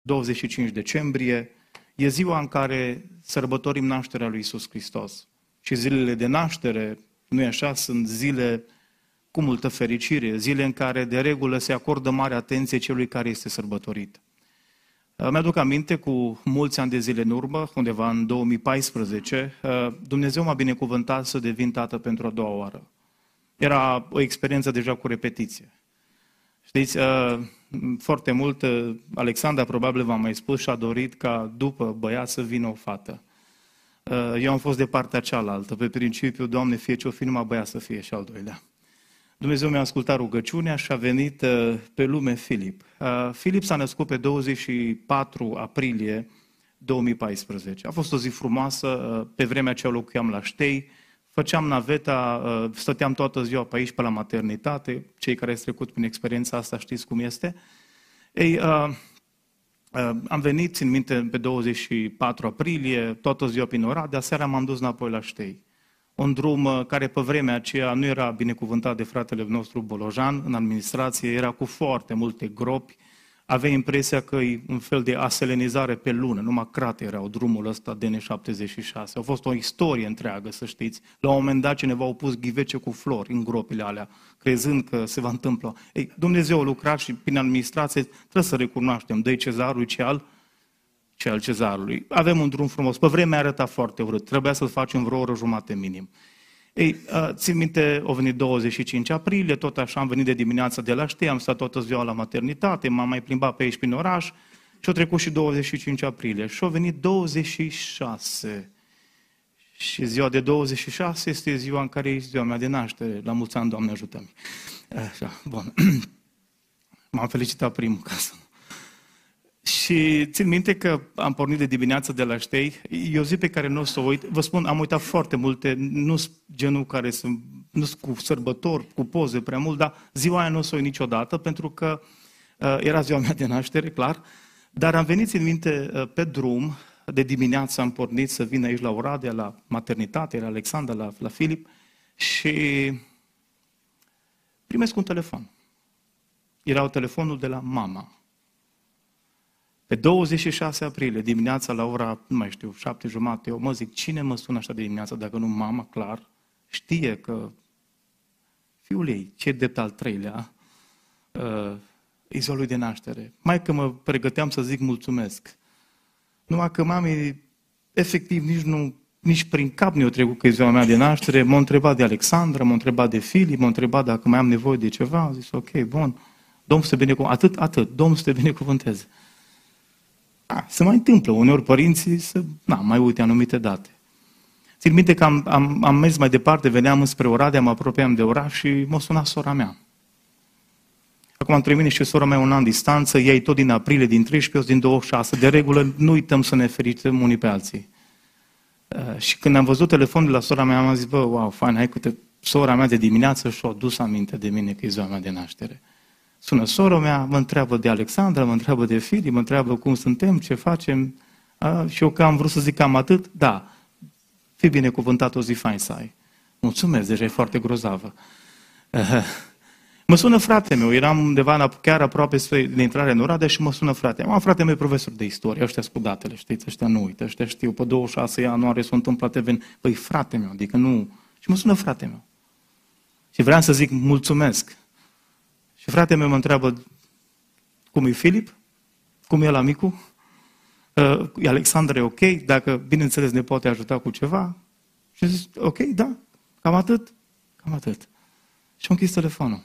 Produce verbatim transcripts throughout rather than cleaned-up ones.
douăzeci și cinci decembrie, e ziua în care sărbătorim nașterea lui Iisus Hristos. Și zilele de naștere, nu-i așa, sunt zile cu multă fericire, zile în care de regulă se acordă mare atenție celui care este sărbătorit. Mi-aduc aminte, cu mulți ani de zile în urmă, undeva în două mii paisprezece, Dumnezeu m-a binecuvântat să devin tată pentru a doua oară. Era o experiență deja cu repetiție. Știți, foarte mult, Alexandra probabil v-a mai spus, și-a dorit ca după băiat să vină o fată. Eu am fost de partea cealaltă, pe principiu, Doamne, fie ce-o fi, numai băiat să fie și al doilea. Dumnezeu mi-a ascultat rugăciunea și a venit pe lume Filip. Filip s-a născut pe douăzeci și patru aprilie două mii paisprezece. A fost o zi frumoasă, pe vremea aceea locuiam la Ștei, făceam naveta, stăteam toată ziua pe aici, pe la maternitate, cei care ați trecut prin experiența asta știți cum este. Ei, am venit, țin minte, pe douăzeci și patru aprilie, toată ziua prin Oradea, seara m-am dus înapoi la Ștei. Un drum care pe vremea aceea nu era binecuvântat de fratele nostru Bolojan în administrație, era cu foarte multe gropi, avea impresia că e un fel de aselenizare pe lună, numai crate erau drumul ăsta D N șaptezeci și șase. A fost o istorie întreagă, să știți. La un moment dat cineva au pus ghivece cu flori în gropile alea, crezând că se va întâmpla. Ei, Dumnezeu a lucrat și prin administrație trebuie să recunoaștem, dă-i cezarului ce al, ce al cezarului. Avem un drum frumos. Pe vremea arăta foarte urât. Trebuia să-l facem vreo oră jumate minim. Ei, țin minte, a venit douăzeci și cinci aprilie, tot așa am venit de dimineața de la Ștei, am stat toată ziua la maternitate, m-am mai plimbat pe aici prin oraș și a trecut și douăzeci și cinci aprilie. Și a venit douăzeci și șase. Și ziua de douăzeci și șase este ziua în care e ziua mea de naștere. La mulți ani, Doamne ajută-mi. Așa, bun. M-am felicitat primul ca să... Și țin minte că am pornit de dimineață de la Ștei, e o zi pe care nu o să o uit. Vă spun, am uitat foarte multe, nu sunt genul care sunt, nu sunt cu sărbători, cu poze prea mult, dar ziua aia nu o să o uit niciodată, pentru că uh, era ziua mea de naștere, clar, dar am venit, țin minte, uh, pe drum, de dimineață am pornit să vin aici la Oradea, la maternitate, la Alexandra, la, la Filip, și primesc un telefon. Era telefonul de la mama. Pe douăzeci și șase aprilie, dimineața la ora, nu mai știu, șapte jumate, eu mă zic, cine mă sună așa de dimineața, dacă nu mama, clar, știe că fiul ei, ce drept al treilea, uh, e ziua lui de naștere. Mai că mă pregăteam să zic mulțumesc. Numai că mami, efectiv, nici, nu, nici prin cap nu i-a trecut că e ziua mea de naștere, m-a întrebat de Alexandra, m-a întrebat de Filip, m-a întrebat dacă mai am nevoie de ceva, am zis, ok, bun, Domnul să te binecuvânteze, atât, atât, Domnul să te binecuvânteze. A, se mai întâmplă, uneori părinții să na, mai uite anumite date. Țin minte că am, am, am mers mai departe, veneam înspre Oradea, mă apropiam de oraș și m-a sunat sora mea. Acum între mine și sora mea un an distanță, ea e tot din aprilie, din treisprezece, din douăzeci și șase. De regulă nu uităm să ne fericim unii pe alții. Uh, și când am văzut telefonul de la sora mea, am zis, bă, wow, fain, hai că sora mea de dimineață și-a dus aminte de mine că e ziua mea de naștere. Sună sora mea, mă întreabă de Alexandra, mă întreabă de Filip, mă întreabă cum suntem, ce facem. A, și eu că am vrut să zic cam atât, da, fii binecuvântat, o zi fain să ai. Mulțumesc, deja e foarte grozavă. Uh, mă sună frate meu, eram undeva chiar aproape de intrare în Oradea și mă sună frate meu. Am frate meu profesor de istorie, ăștia cu datele, știți, ăștia nu uită, ăștia știu, pe douăzeci și șase ianuarie s-a întâmplat even. Păi frate meu, adică nu... Și mă sună frate meu. Și vreau să zic mulțumesc. Și fratele meu mă întreabă, cum e Filip? Cum e la micu? Uh, Alexandra e ok? Dacă, bineînțeles, ne poate ajuta cu ceva? Și zic, ok, da, cam atât, cam atât. Și am închis telefonul.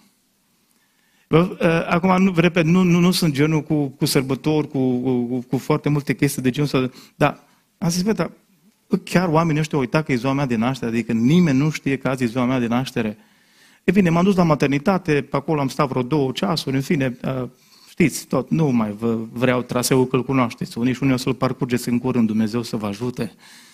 Uh, acum, nu, repet, nu, nu, nu sunt genul cu, cu sărbători, cu, cu, cu foarte multe chestii de genul, dar am zis, bă, dar chiar oamenii ăștia au uitat că e ziua mea de naștere, adică nimeni nu știe că azi e ziua mea de naștere. E bine, m-am dus la maternitate, pe acolo am stat vreo două ceasuri, în fine, știți, tot, nu mai vă vreau traseul că îl cunoașteți, nici unii o să-l parcurgeți în curând, Dumnezeu să vă ajute.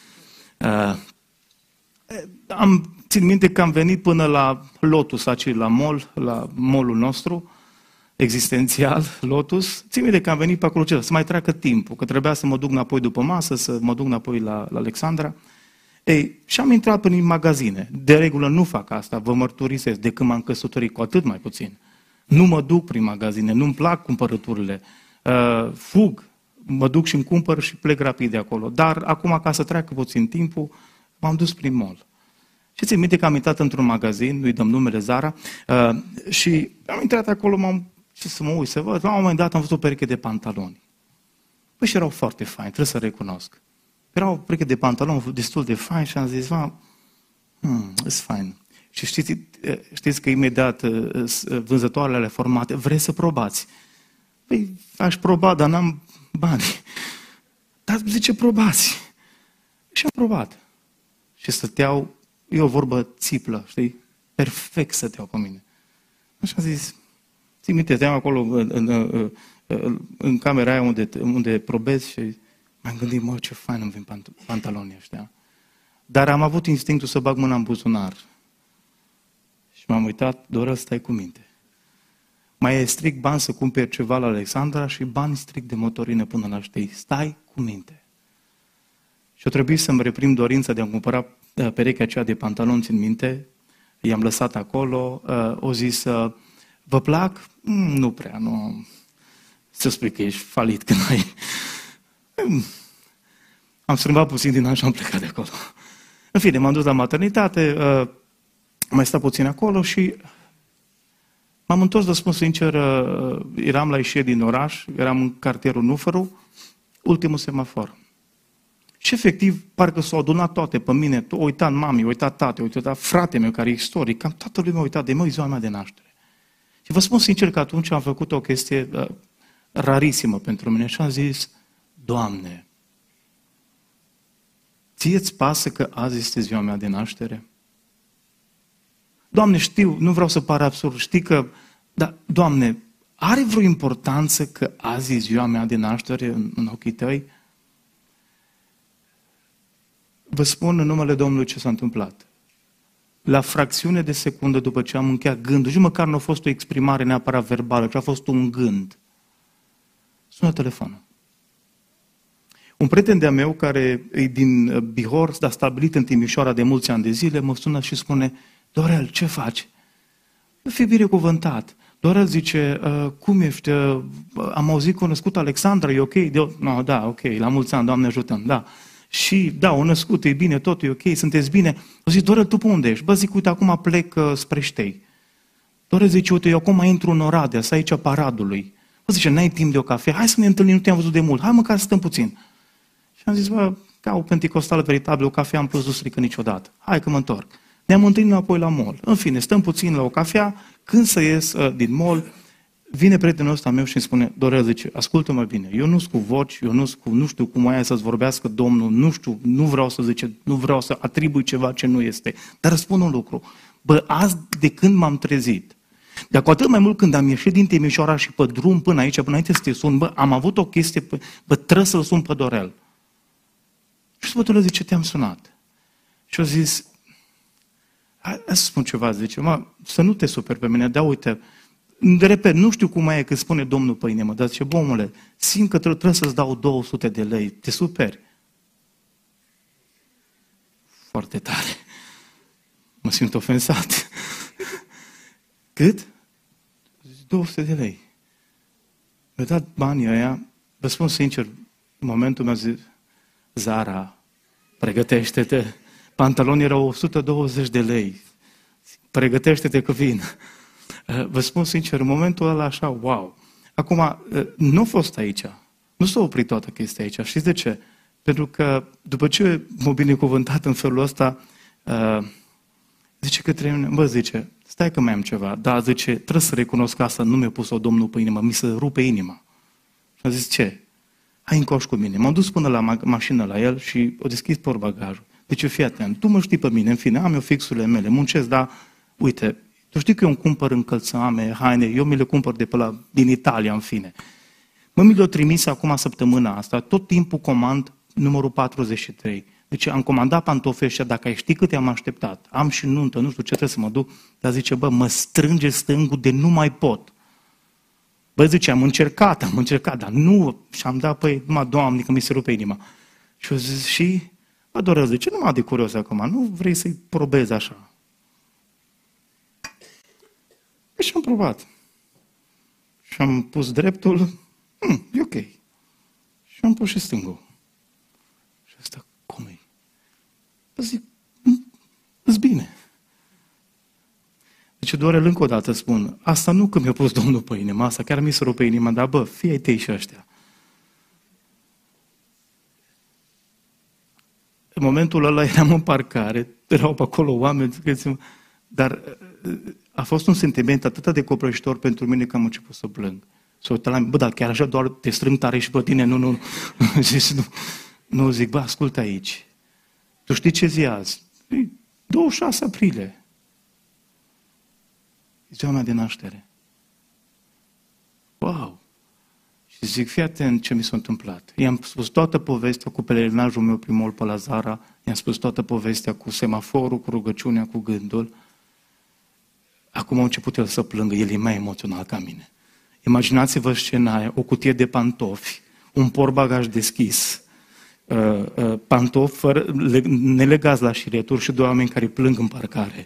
Am țin minte că am venit până la Lotus, aici la mall, la mall-ul nostru, existențial, Lotus. Țin minte că am venit pe acolo, ce, să mai treacă timpul, că trebuia să mă duc înapoi după masă, să mă duc înapoi la, la Alexandra. Ei, și am intrat prin magazine. De regulă nu fac asta, vă mărturisesc, de când m-am căsătorit, cu atât mai puțin. Nu mă duc prin magazine, nu-mi plac cumpărăturile. Uh, fug, mă duc și îmi cumpăr și plec rapid de acolo. Dar acum, ca să treacă puțin timpul, m-am dus prin mall. Și țin minte că am intrat într-un magazin, nu-i dăm numele Zara, uh, și am intrat acolo, m-am, ce să mă uit să văd, la un moment dat am văzut o pereche de pantaloni. Păi și erau foarte faini, trebuie să recunosc. Erau o pereche de pantaloni destul de faini și am zis, va, hmm, e fain. Și știți, știți că imediat vânzătoarele ale formate, vreți să probați? Păi aș proba, dar n-am bani. Dar zice, probați. Și am probat. Și stăteau, e o vorbă țiplă, știi? Perfect stăteau pe mine. Așa am zis, țin minte, stăteam acolo în, în, în, în camera aia unde, unde probez și m-am gândit, mă, ce fain îmi vin pantalonii ăștia. Dar am avut instinctul să bag mâna în buzunar. Și m-am uitat, Dorel, stai cu minte. Mai e strict bani să cumperi ceva la Alexandra și bani strict de motorină până la știi. Stai cu minte. Și a trebuit să-mi reprim dorința de a cumpăra perechea aceea de pantaloni, țin minte. I-am lăsat acolo. O zis, vă plac? Mm, nu prea, nu. Să spui că ești falit când ai... Am strâmbat puțin din an și am plecat de acolo. În fine, m-am dus la maternitate, mai stat puțin acolo și m-am întors, vă spun sincer, eram la ieșire din oraș, eram în cartierul Nufăru, ultimul semafor. Și efectiv, parcă s-au adunat toate pe mine, o uitat mami, o uitat tate, o uitat frate meu care e istoric, cam toată lumea a uitat de mă, e ziua mea de naștere. Și vă spun sincer că atunci am făcut o chestie uh, rarisimă pentru mine și am zis, Doamne, ție-ți pasă că azi este ziua mea de naștere? Doamne, știu, nu vreau să par absurd, știi că, dar, Doamne, are vreo importanță că azi e ziua mea de naștere în, în ochii tăi? Vă spun în numele Domnului ce s-a întâmplat. La fracțiune de secundă după ce am încheiat gândul, și măcar nu a fost o exprimare neapărat verbală, ci a fost un gând, sună telefonul. Un prieten de-a meu, care e din Bihor, dar stabilit în Timișoara de mulți ani de zile, mă sună și spune, Dorel, ce faci? Fii binecuvântat. Dorel zice, cum ești? Am auzit că a născut Alexandra, e ok? De... No, da, ok, la mulți ani, Doamne ajutăm, da. Și da, o născut, e bine, totul e ok, sunteți bine. O zic, Dorel, tu pe unde ești? Bă, zic, uite, acum plec uh, spre Ștei. Dorel zice, uite, eu acum intru în Oradea, să aici paradului. Bă, zice, n-ai timp de o cafea? Hai să ne întâlnim, nu te-am văzut de mult, hai măcar să stăm puțin. Și am zis, bă, ca o penticostală veritabilă, o cafea am plus dus niciodată. Hai că mă întorc. Ne-am întâlnit apoi la mall. În fine, stăm puțin la o cafea, când să ies uh, din mall, vine prietenul ăsta meu și îmi spune, Dorel, zice, ascultă-mă bine, eu nu-s cu voci, eu nu-s cu, nu știu cum aia să-ți vorbească Domnul, nu știu, nu vreau să zice, nu vreau să atribui ceva ce nu este, dar răspund un lucru, bă, azi de când m-am trezit, dar cu atât mai mult când am ieșit din Timișoara și pe drum până aici, până înainte să te sun, bă, am avut o chestie, bă, trebuie să-l sun pe Dorel. Și Sfântul zice, te-am sunat. Și eu zis, hai să spun ceva, zice, mă, să nu te superi pe mine, dar uite, de repet, nu știu cum mai e că spune Domnul pe inimă, dar zice, bă, omule, simt că trebuie, trebuie să-ți dau două sute de lei, te superi. Foarte tare. Mă simt ofensat. Cât? două sute de lei. Mi-a dat banii ăia, vă spun sincer, în momentul meu zis, Zara, pregătește-te, pantalonii erau o sută douăzeci de lei, pregătește-te că vin. Vă spun sincer, în momentul ăla așa, wow. Acum, nu a fost aici. Nu s-a oprit toată chestia aici. Știți de ce? Pentru că după ce m-a binecuvântat în felul ăsta, zice că trebuie, bă, zice, stai că mai am ceva. Da, zice, trebuie să recunosc că asta nu mi-a pus-o Domnul pe inimă, mi se rupe inima. Și a zis, ce? Hai încoși cu mine. M-am dus până la ma- mașină la el și o deschis portbagajul. Deci, fii atent, tu mă știi pe mine, în fine, am eu fixurile mele, muncesc, dar, uite, tu știi că eu îmi cumpăr încălțăme, haine, eu mi le cumpăr de pe la, din Italia, în fine. Mă, mi le-o trimis acum săptămâna asta, tot timpul comand numărul patruzeci și trei. Deci am comandat pantofii ăștia, dacă ai ști câte am așteptat, am și nuntă, nu știu ce trebuie să mă duc, dar zice, bă, mă strânge stângul de nu mai pot. Bă, zice, am încercat, am încercat, dar nu, și am dat, păi, numai, Doamne, că mi se rupe inima. Și eu zic, și, bă, Dorel, zice, nu mă de curios acum, nu vrei să-i probezi așa. Și am probat. Și am pus dreptul, hm, e ok. Și Și am pus și stângul. Și asta, cum e? Zic, îți bine. Deci, Dorel, încă o dată spun, asta nu că mi-a pus Domnul pe inima, asta chiar mi s-a rupt pe inima, dar bă, fii ai tăi și ăștia. În momentul ăla eram în parcare, erau pe acolo oameni, dar a fost un sentiment atât de copleșitor pentru mine că am început să plâng. S-a uitat la mine, bă, dar chiar așa doar te strâng tare și pe tine, nu, nu, nu. Nu, zic, bă, ascultă aici. Tu știi ce zi azi? douăzeci și șase aprilie. Ziua mea de naștere. Wow! Și zic, fii atent ce mi s-a întâmplat. I-am spus toată povestea cu pelerinajul meu primul pe la Zara, i-am spus toată povestea cu semaforul, cu rugăciunea, cu gândul. Acum a început el să plângă, el e mai emoțional ca mine. Imaginați-vă scena aia, o cutie de pantofi, un portbagaj deschis, uh, uh, pantofi fără, nelegați la șireturi și doi oameni care plâng în parcare.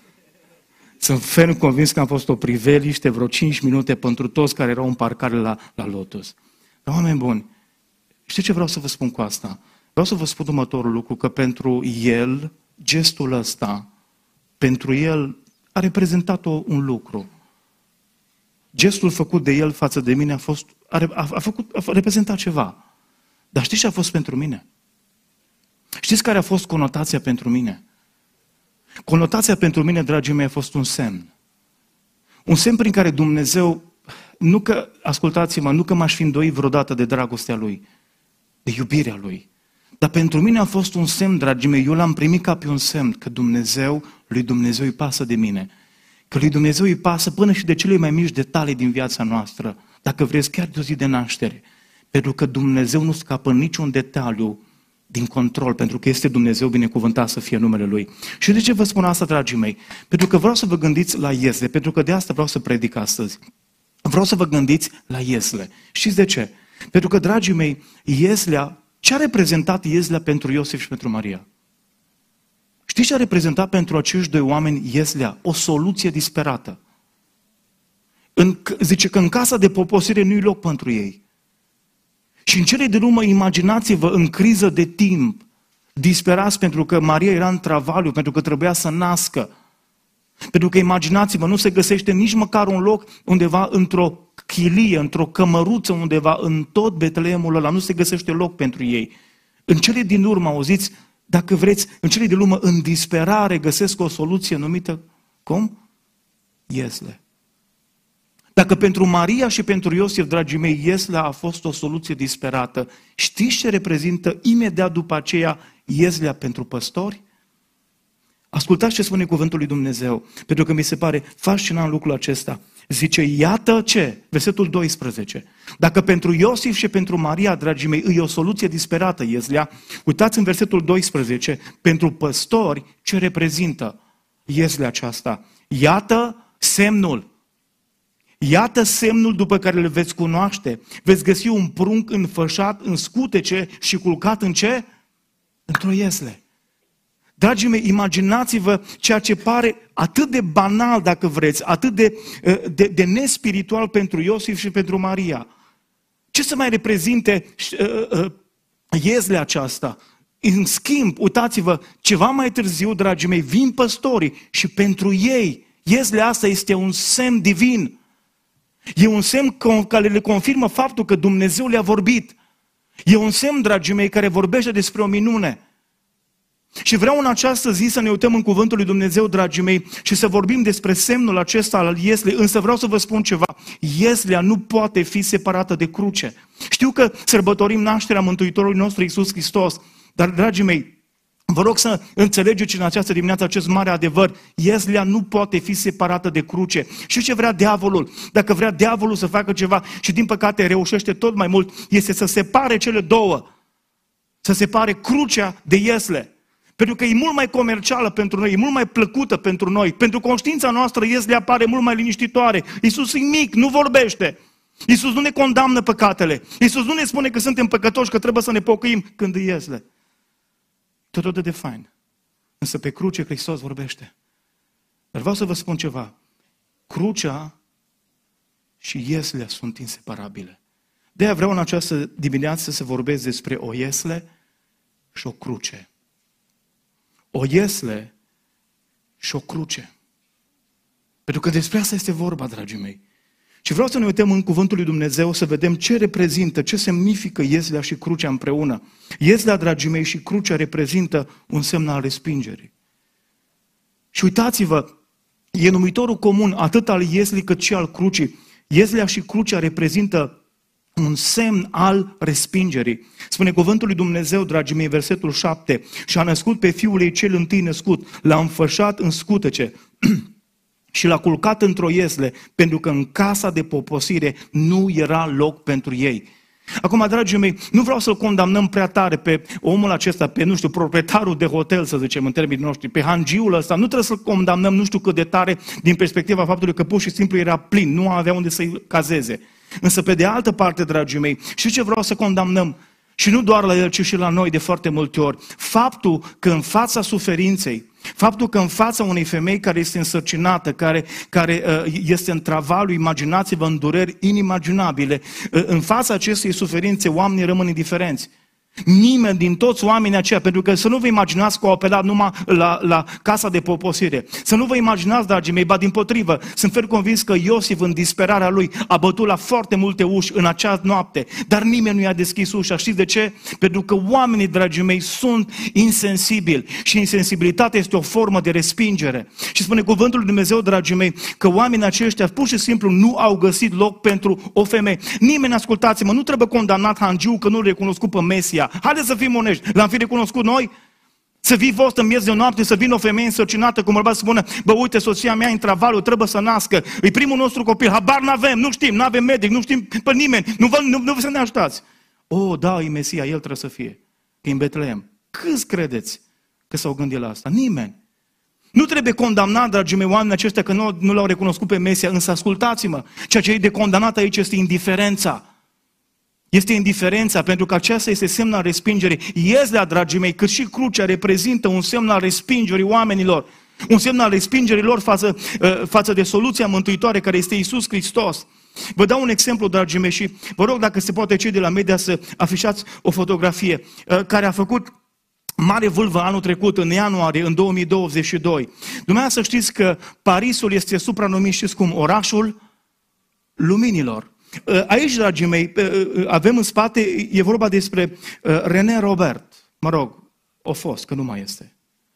Sunt ferm convins că am fost o priveliște, vreo cinci minute pentru toți care erau în parcare la, la Lotus. Dar, oameni buni, știți ce vreau să vă spun cu asta? Vreau să vă spun următorul lucru, că pentru el, gestul ăsta, pentru el a reprezentat o, un lucru. Gestul făcut de el față de mine a, fost, a, a, a, făcut, a reprezentat ceva. Dar știți ce a fost pentru mine? Știți care a fost conotația pentru mine? Conotația pentru mine, dragii mei, a fost un semn. Un semn prin care Dumnezeu, nu că, ascultați-mă, nu că m-aș fi îndoit vreodată de dragostea Lui, de iubirea Lui, dar pentru mine a fost un semn, dragii mei, eu l-am primit ca pe un semn, că Dumnezeu, lui Dumnezeu îi pasă de mine. Că lui Dumnezeu îi pasă până și de cele mai mici detalii din viața noastră, dacă vreți chiar de o zi de naștere. Pentru că Dumnezeu nu scapă niciun detaliu din control, pentru că este Dumnezeu binecuvântat să fie numele Lui. Și de ce vă spun asta, dragii mei? Pentru că vreau să vă gândiți la Iesle, pentru că de asta vreau să predic astăzi. Vreau să vă gândiți la Iesle. Știți de ce? Pentru că, dragii mei, Ieslea, ce a reprezentat Ieslea pentru Iosif și pentru Maria? Știți ce a reprezentat pentru acești doi oameni Ieslea? O soluție disperată. În, zice că în casa de poposire nu-i loc pentru ei. Și în cele din urmă, imaginați-vă, în criză de timp, disperați pentru că Maria era în travaliu, pentru că trebuia să nască. Pentru că, imaginați-vă, nu se găsește nici măcar un loc undeva într-o chilie, într-o cămăruță undeva, în tot Betleemul ăla, nu se găsește loc pentru ei. În cele din urmă, auziți, dacă vreți, în cele din urmă, în disperare, găsesc o soluție numită, cum? Iesle. Dacă pentru Maria și pentru Iosif, dragii mei, Ieslea a fost o soluție disperată, știți ce reprezintă imediat după aceea Ieslea pentru păstori? Ascultați ce spune cuvântul lui Dumnezeu, pentru că mi se pare fascinant lucrul acesta. Zice, iată ce? Versetul doisprezece. Dacă pentru Iosif și pentru Maria, dragii mei, e o soluție disperată Ieslea, uitați în versetul doisprezece, pentru păstori, ce reprezintă Ieslea aceasta? Iată semnul. Iată semnul după care îl veți cunoaște. Veți găsi un prunc înfășat în scutece și culcat în ce? Într-o iesle. Dragii mei, imaginați-vă ceea ce pare atât de banal, dacă vreți, atât de, de, de nespiritual pentru Iosif și pentru Maria. Ce să mai reprezinte uh, uh, ieslea aceasta? În schimb, uitați-vă, ceva mai târziu, dragii mei, vin păstorii și pentru ei, ieslea asta este un semn divin. E un semn care le confirmă faptul că Dumnezeu le-a vorbit. E un semn, dragii mei, care vorbește despre o minune. Și vreau în această zi să ne uităm în cuvântul lui Dumnezeu, dragii mei, și să vorbim despre semnul acesta al ieslei, însă vreau să vă spun ceva. Ieslea nu poate fi separată de cruce. Știu că sărbătorim nașterea Mântuitorului nostru Iisus Hristos, dar, dragii mei, vă rog să înțelegeți în această dimineață acest mare adevăr. Ieslea nu poate fi separată de cruce. Și ce vrea diavolul? Dacă vrea diavolul să facă ceva și din păcate reușește tot mai mult, este să separe cele două. Să separe crucea de iesle. Pentru că e mult mai comercială pentru noi, e mult mai plăcută pentru noi. Pentru conștiința noastră ieslea pare mult mai liniștitoare. Iisus e mic, nu vorbește. Iisus nu ne condamnă păcatele. Iisus nu ne spune că suntem păcătoși, că trebuie să ne pocăim când e iesle. Totodată de fain. Însă pe cruce Hristos vorbește. Dar vreau să vă spun ceva. Crucea și ieslea sunt inseparabile. De-aia vreau în această dimineață să vorbesc despre o iesle și o cruce. O iesle și o cruce. Pentru că despre asta este vorba, dragii mei. Și vreau să ne uităm în cuvântul lui Dumnezeu să vedem ce reprezintă, ce semnifică ieslea și crucea împreună. Ieslea, dragii mei, și crucea reprezintă un semn al respingerii. Și uitați-vă, e numitorul comun atât al ieslii cât și al crucii. Ieslea și crucea reprezintă un semn al respingerii. Spune cuvântul lui Dumnezeu, dragii mei, versetul șapte, și a născut pe fiul ei cel întâi născut, l-a înfășat în scutece și l-a culcat într-o iesle, pentru că în casa de poposire nu era loc pentru ei. Acum, dragii mei, nu vreau să-l condamnăm prea tare pe omul acesta, pe, nu știu, proprietarul de hotel, să zicem, în termenii noștri, pe hangiul ăsta. Nu trebuie să-l condamnăm nu știu cât de tare din perspectiva faptului că pur și simplu era plin, nu avea unde să-i cazeze. Însă, pe de altă parte, dragii mei, și ce vreau să condamnăm? Și nu doar la el, ci și la noi de foarte multe ori. Faptul că în fața suferinței, faptul că în fața unei femei care este însărcinată, care, care uh, este în travalul, imaginați-vă, în dureri inimaginabile, uh, în fața acestei suferințe oamenii rămân indiferenți. Nimeni din toți oamenii aceia, pentru că să nu vă imaginați că au apelat numai la, la casa de poposire. Să nu vă imaginați, dragii mei, ba dimpotrivă, sunt fer convins că Iosif, în disperarea lui, a bătut la foarte multe uși în acea noapte, dar nimeni nu i-a deschis ușa. Știți de ce? Pentru că oamenii, dragii mei, sunt insensibili și insensibilitatea este o formă de respingere. Și spune cuvântul lui Dumnezeu, dragii mei, că oamenii aceștia pur și simplu nu au găsit loc pentru o femeie. Nimeni, ascultați-mă, nu trebuie condamnat hangiul că nu-l recunoscut pe Mesia. Haideți să fim onești. L-am fi recunoscut noi? Să vii fost în miez de noapte, să vină o femeie însărcinată, cum bărbat să spună, bă, uite, soția mea în travalul, trebuie să nască, e primul nostru copil, habar n-avem, nu știm, n-avem medic, nu știm pe nimeni, nu vă, nu, nu vă să ne ajutați. O, da, e Mesia, el trebuie să fie, că e în Betleem. Câți credeți că s-au gândit la asta? Nimeni. Nu trebuie condamnat, dragii mei, oamenii aceștia că nu, nu l-au recunoscut pe Mesia, însă ascultați-mă, ceea ce e de condamnat aici este indiferența. Este indiferența, pentru că aceasta este semn al respingerii. Ieslea, dragii mei, cât și crucea reprezintă un semn al respingerii oamenilor. Un semn al respingerii lor față, față de soluția mântuitoare care este Iisus Hristos. Vă dau un exemplu, dragii mei, și vă rog dacă se poate cei de la media să afișați o fotografie care a făcut mare vâlvă anul trecut, în ianuarie, în două mii douăzeci și doi. Dumneavoastră să știți că Parisul este supranumit, știți cum, orașul luminilor. Aici, dragii mei, avem în spate, e vorba despre René Robert. Mă rog, o fost, că nu mai este.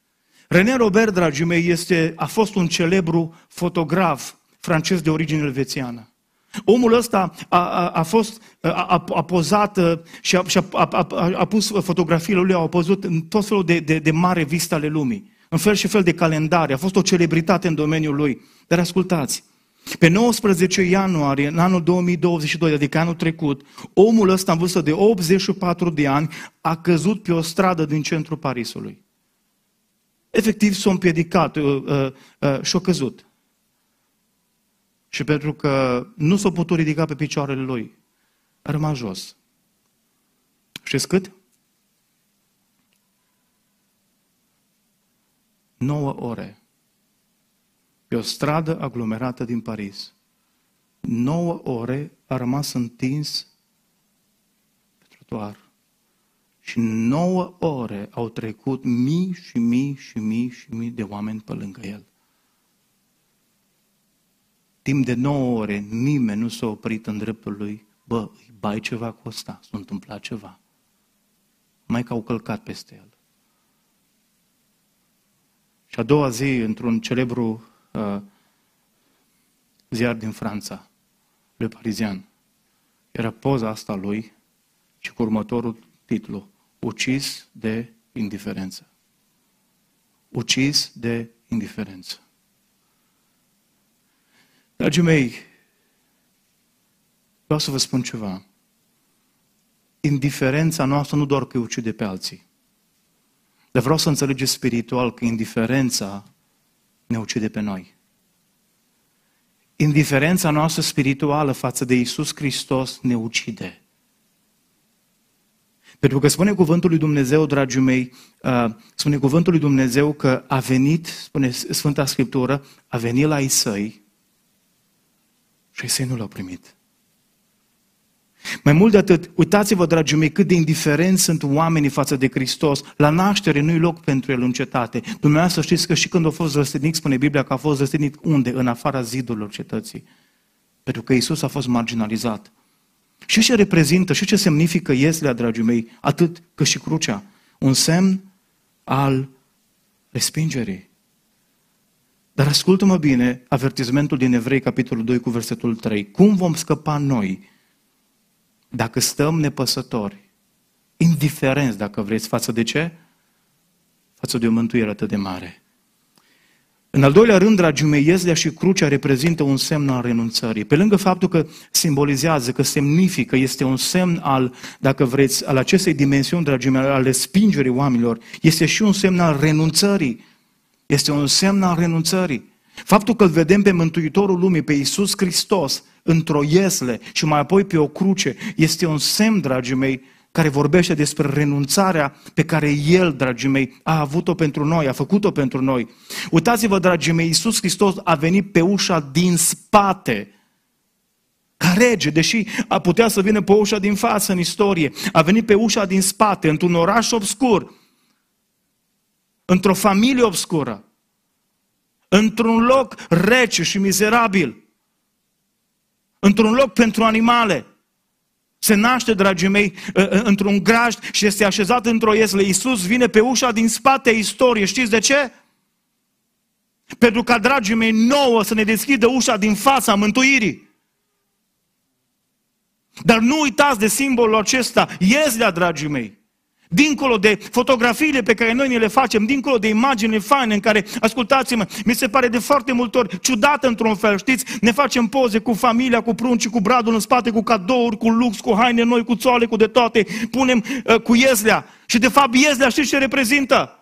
René Robert, dragii mei, este, a fost un celebru fotograf francez de origine elvețiană. Omul ăsta a, a, a fost, a, a, a pozat și, a, și a, a, a, a pus fotografiile lui, au apăzut în tot felul de, de, de mari reviste ale lumii, în fel și fel de calendare, a fost o celebritate în domeniul lui. Dar ascultați, pe nouăsprezece ianuarie, în anul două mii douăzeci și doi, adică anul trecut, omul ăsta în vârstă de optzeci și patru de ani a căzut pe o stradă din centrul Parisului. Efectiv s-a împiedicat uh, uh, uh, și a căzut. Și pentru că nu s-a putut ridica pe picioarele lui, a rămas jos. Știți cât? Nouă ore. Pe o stradă aglomerată din Paris. Nouă ore a rămas întins pe trotuar. Și nouă ore au trecut mii și mii și mii și mii de oameni pe lângă el. Timp de nouă ore, nimeni nu s-a oprit în dreptul lui. Bă, îi bai ceva cu ăsta, s-a întâmplat ceva. Mai că au călcat peste el. Și a doua zi, într-un celebru uh, ziar din Franța, Le Parisien, era poza asta lui și cu următorul titlu: ucis de indiferență. Ucis de indiferență. Dragii mei, vreau să vă spun ceva. Indiferența noastră nu doar că îi ucide pe alții, dar vreau să înțelegeți spiritual că indiferența ne ucide pe noi. Indiferența noastră spirituală față de Iisus Hristos ne ucide. Pentru că spune cuvântul lui Dumnezeu, dragii mei, spune cuvântul lui Dumnezeu că a venit, spune Sfânta Scriptură, a venit la ei săi și ei săi nu l-au primit. Mai mult de atât, uitați-vă, dragii mei, cât de indiferenți sunt oamenii față de Hristos. La naștere nu-i loc pentru el în cetate. Dumneavoastră știți că și când a fost răstignit, spune Biblia că a fost răstignit unde? În afara zidurilor cetății. Pentru că Iisus a fost marginalizat. Și ce reprezintă, și ce semnifică Ieslea, dragii mei, atât cât și crucea? Un semn al respingerii. Dar ascultă-mă bine avertizmentul din Evrei, capitolul doi, cu versetul trei. Cum vom scăpa noi dacă stăm nepăsători, indiferenți, dacă vreți, față de ce? Față de o mântuire atât de mare. În al doilea rând, dragii mei, Ieslea și crucea reprezintă un semn al renunțării. Pe lângă faptul că simbolizează, că semnifică, este un semn al, dacă vreți, al acestei dimensiuni, dragii mei, al respingerii oamenilor, este și un semn al renunțării. Este un semn al renunțării. Faptul că îl vedem pe Mântuitorul lumii, pe Iisus Hristos, într-o iesle și mai apoi pe o cruce, este un semn, dragii mei, care vorbește despre renunțarea pe care El, dragii mei, a avut-o pentru noi, a făcut-o pentru noi. Uitați-vă, dragii mei, Iisus Hristos a venit pe ușa din spate, ca rege, deși a putea să vină pe ușa din față în istorie, a venit pe ușa din spate, într-un oraș obscur, într-o familie obscură, într-un loc rece și mizerabil, într-un loc pentru animale. Se naște, dragii mei, într-un grajd și este așezat într-o iesle. Iisus vine pe ușa din spate a istoriei. Știți de ce? Pentru ca, dragii mei, nouă să ne deschidă ușa din fața mântuirii. Dar nu uitați de simbolul acesta, ieslea, dragii mei. Dincolo de fotografiile pe care noi ne le facem, dincolo de imaginile faine în care, ascultați-mă, mi se pare de foarte multe ori ciudat într-un fel, știți? Ne facem poze cu familia, cu pruncii, cu bradul în spate, cu cadouri, cu lux, cu haine noi, cu țoale, cu de toate, punem uh, cu ieslea. Și de fapt ieslea știți ce reprezintă?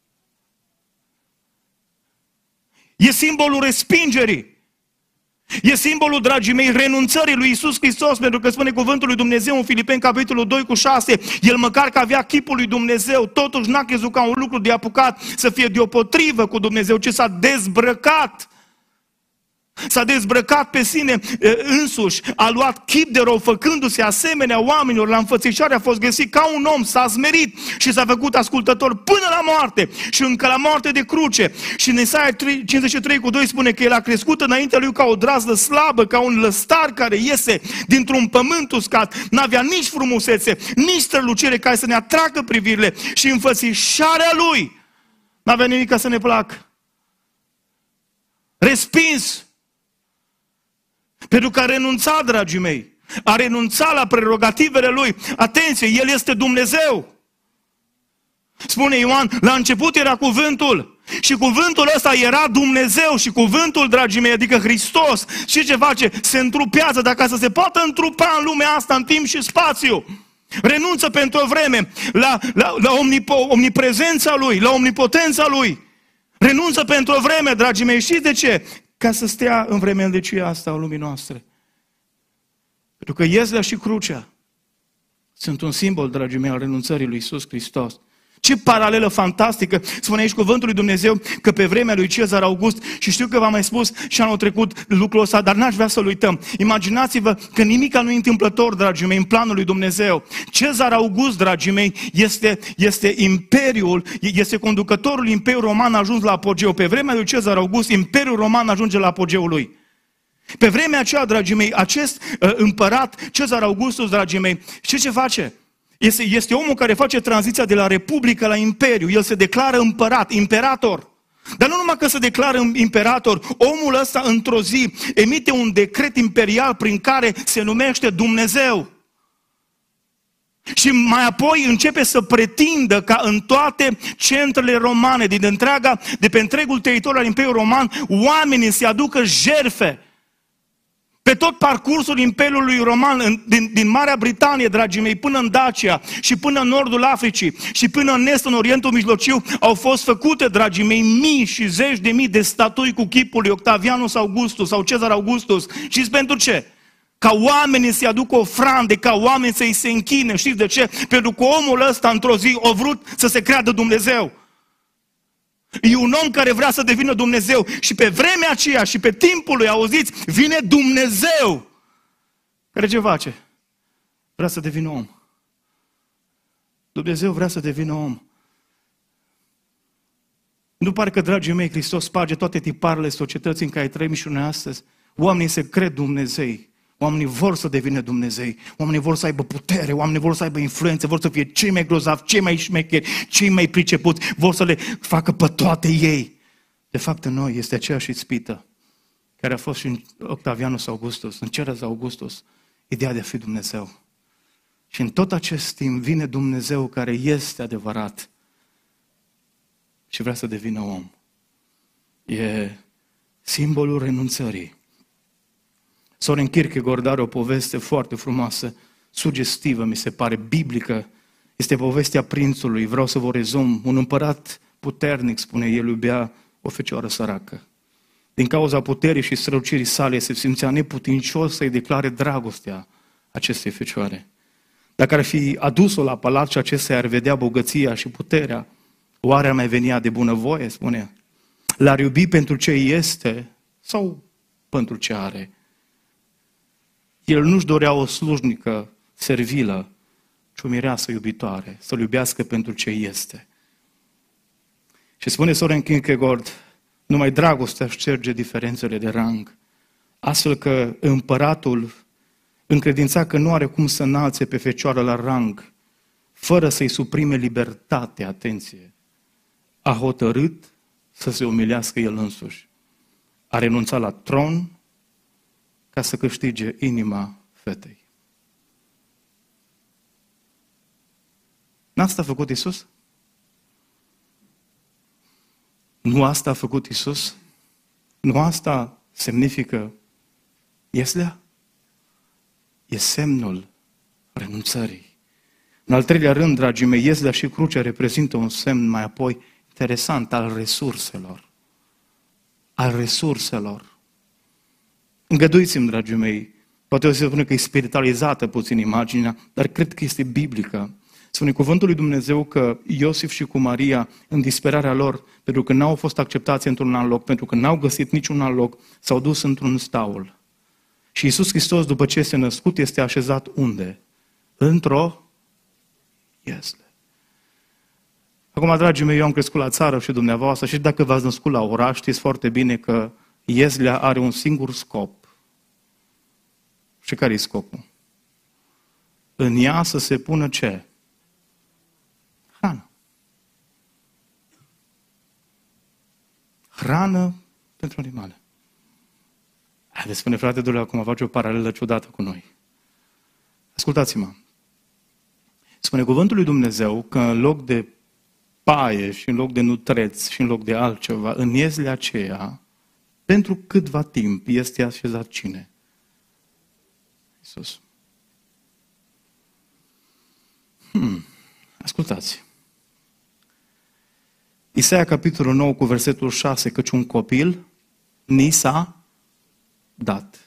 E simbolul respingerii. E simbolul, dragii mei, renunțării lui Iisus Hristos, pentru că spune cuvântul lui Dumnezeu în Filipeni, capitolul doi cu șase, El măcar că avea chipul lui Dumnezeu, totuși n-a crezut ca un lucru de apucat să fie deopotrivă cu Dumnezeu, ci s-a dezbrăcat. S-a dezbrăcat pe sine însuși, a luat chip de rău, făcându-se asemenea oamenilor, la înfățișare a fost găsit ca un om, s-a smerit și s-a făcut ascultător până la moarte și încă la moarte de cruce. Și în Isaia cincizeci și trei cu doi spune că el a crescut înaintea lui ca o drazdă slabă, ca un lăstar care iese dintr-un pământ uscat, n-avea nici frumusețe, nici strălucire care să ne atragă privirile și înfățișarea lui n-avea nimic ca să ne placă. Respins. Pentru că a renunțat, dragii mei, a renunțat la prerogativele lui. Atenție, El este Dumnezeu. Spune Ioan, la început era cuvântul și cuvântul ăsta era Dumnezeu și cuvântul, dragii mei, adică Hristos. Și ce face? Se întrupează, dar ca să se poată întrupa în lumea asta, în timp și spațiu. Renunță pentru o vreme la, la, la omnipo, omniprezența Lui, la omnipotența Lui. Renunță pentru o vreme, dragii mei, știți de ce? Ca să stea în vremelnicia asta a lumii noastre. Pentru că ieslea și crucea sunt un simbol, dragii mei, al renunțării lui Iisus Hristos. Ce paralelă fantastică! Spune aici cuvântul lui Dumnezeu că pe vremea lui Cezar August, și știu că v-am mai spus și anul trecut lucrul ăsta, dar n-aș vrea să-l uităm. Imaginați-vă că nimic nu e întâmplător, dragii mei, în planul lui Dumnezeu. Cezar August, dragii mei, este, este imperiul, este conducătorul Imperiului Roman a ajuns la apogeu. Pe vremea lui Cezar August, Imperiul Roman ajunge la apogeul lui. Pe vremea aceea, dragii mei, acest uh, împărat, Cezar Augustus, dragii mei, știți ce face? Este, este omul care face tranziția de la republică la imperiu. El se declară împărat, imperator. Dar nu numai că se declară imperator, omul ăsta într-o zi emite un decret imperial prin care se numește Dumnezeu. Și mai apoi începe să pretindă ca în toate centrele romane, din întreaga, de pe întregul teritoriu al Imperiului Roman, oamenii se aducă jertfe. Pe tot parcursul Imperiului Roman, din, din Marea Britanie, dragii mei, până în Dacia și până în nordul Africii și până în est, în Orientul Mijlociu, au fost făcute, dragii mei, mii și zeci de mii de statui cu chipul lui Octavianus Augustus sau Cezar Augustus. Știți pentru ce? Ca oamenii să-i aducă ofrande, ca oamenii să-i se închine. Știți de ce? Pentru că omul ăsta, într-o zi, a vrut să se creadă Dumnezeu. E un om care vrea să devină Dumnezeu și pe vremea aceea și pe timpul lui, auziți, vine Dumnezeu. Care ce face? vrea să devină om. Dumnezeu vrea să devină om. Nu pare că, dragii mei, Hristos sparge toate tiparele societății în care trăim și noi astăzi? Oamenii se cred Dumnezei. Oamenii vor să devină Dumnezei. Oamenii vor să aibă putere. Oamenii vor să aibă influență. Vor să fie cei mai grozavi, cei mai șmecheri, cei mai pricepuți. Vor să le facă pe toate ei. De fapt, în noi este aceeași ispită care a fost și în Octavianus Augustus, în Ceres Augustus, ideea de a fi Dumnezeu. Și în tot acest timp vine Dumnezeu care este adevărat și vrea să devină om. E simbolul renunțării. Soren Kierkegaard are o poveste foarte frumoasă, sugestivă, mi se pare, biblică. Este povestea prințului. Vreau să vă rezum. Un împărat puternic, spune el, iubea o fecioară săracă. Din cauza puterii și strălucirii sale se simțea neputincios să-i declare dragostea acestei fecioare. Dacă ar fi adus-o la palat și acesta ar vedea bogăția și puterea, oare ar mai venea de bunăvoie, spune? L-ar iubi pentru ce este sau pentru ce are? El nu-și dorea o slujnică servilă, ci o mireasă iubitoare, să-l iubească pentru ce este. Și spune Soren Kierkegaard, numai dragostea șterge diferențele de rang, astfel că împăratul încredința că nu are cum să înalțe pe fecioară la rang, fără să-i suprime libertatea, atenție, a hotărât să se umilească el însuși. A renunțat la tron ca să câștige inima fetei. N-asta a făcut Iisus? Nu asta a făcut Iisus? Nu asta semnifică Ieslea? E semnul renunțării. În al treilea rând, dragii mei, Ieslea și crucea reprezintă un semn mai apoi interesant al resurselor. Al resurselor. Îngăduiți-mi, dragii mei, poate o să spune că e spiritualizată puțin imaginea, dar cred că este biblică. Spune cuvântul lui Dumnezeu că Iosif și cu Maria, în disperarea lor, pentru că n-au fost acceptați într-un alt loc, pentru că n-au găsit niciun alt loc, s-au dus într-un staul. Și Iisus Hristos, după ce este născut, este așezat unde? Într-o iesle. Acum, dragii mei, eu am crescut la țară și dumneavoastră și dacă v-ați născut la oraș, știți foarte bine că ieslea are un singur scop. Și care e scopul? În ea să se pună ce? Hrană. Hrană pentru animale. Haideți, spune frate Dule, acum face o paralelă ciudată cu noi. Ascultați-mă. Spune cuvântul lui Dumnezeu că în loc de paie și în loc de nutreți și în loc de altceva, în ieslea aceea, pentru câtva timp este așezat cine? Iisus. Hmm. Ascultați. Isaia, capitolul nouă, cu versetul șase, căci un copil ni s-a dat.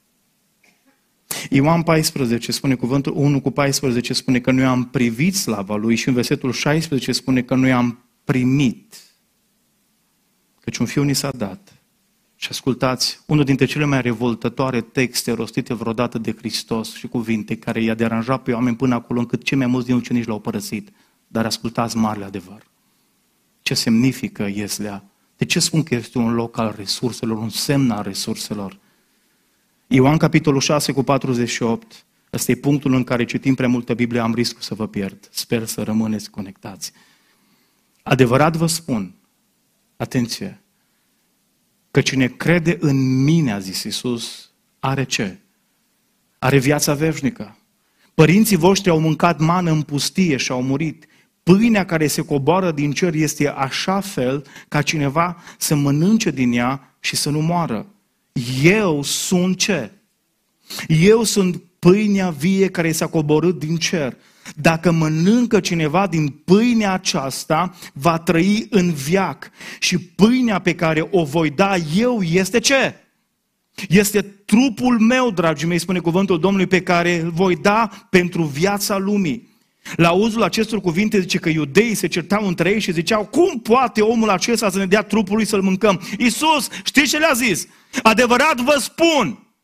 Ioan paisprezece spune cuvântul unu cu paisprezece spune că noi am privit slava lui și în versetul șaisprezece spune că noi am primit. Căci un fiu ni s-a dat. Și ascultați, unul dintre cele mai revoltătoare texte rostite vreodată de Hristos și cuvinte care i-a deranjat pe oameni până acolo încât cei mai mulți din ucenici l-au părăsit. Dar ascultați marele adevăr. Ce semnifică ieslea? De ce spun că este un loc al resurselor, un semn al resurselor? Ioan, capitolul șase, cu patruzeci și opt, ăsta e punctul în care citim prea multă Biblie, am riscul să vă pierd. Sper să rămâneți conectați. Adevărat vă spun, atenție, că cine crede în mine, a zis Iisus, are ce? Are viața veșnică. Părinții voștri au mâncat mană în pustie și au murit. Pâinea care se coboară din cer este așa fel ca cineva să mănânce din ea și să nu moară. Eu sunt ce? Eu sunt pâinea vie care s-a coborât din cer. Dacă mănâncă cineva din pâinea aceasta, va trăi în veac. Și pâinea pe care o voi da eu este ce? Este trupul meu, dragii mei, spune cuvântul Domnului, pe care îl voi da pentru viața lumii. La auzul acestor cuvinte zice că iudeii se certau între ei și ziceau, cum poate omul acesta să ne dea trupul lui să-l mâncăm? Iisus, știți ce le-a zis? Adevărat vă spun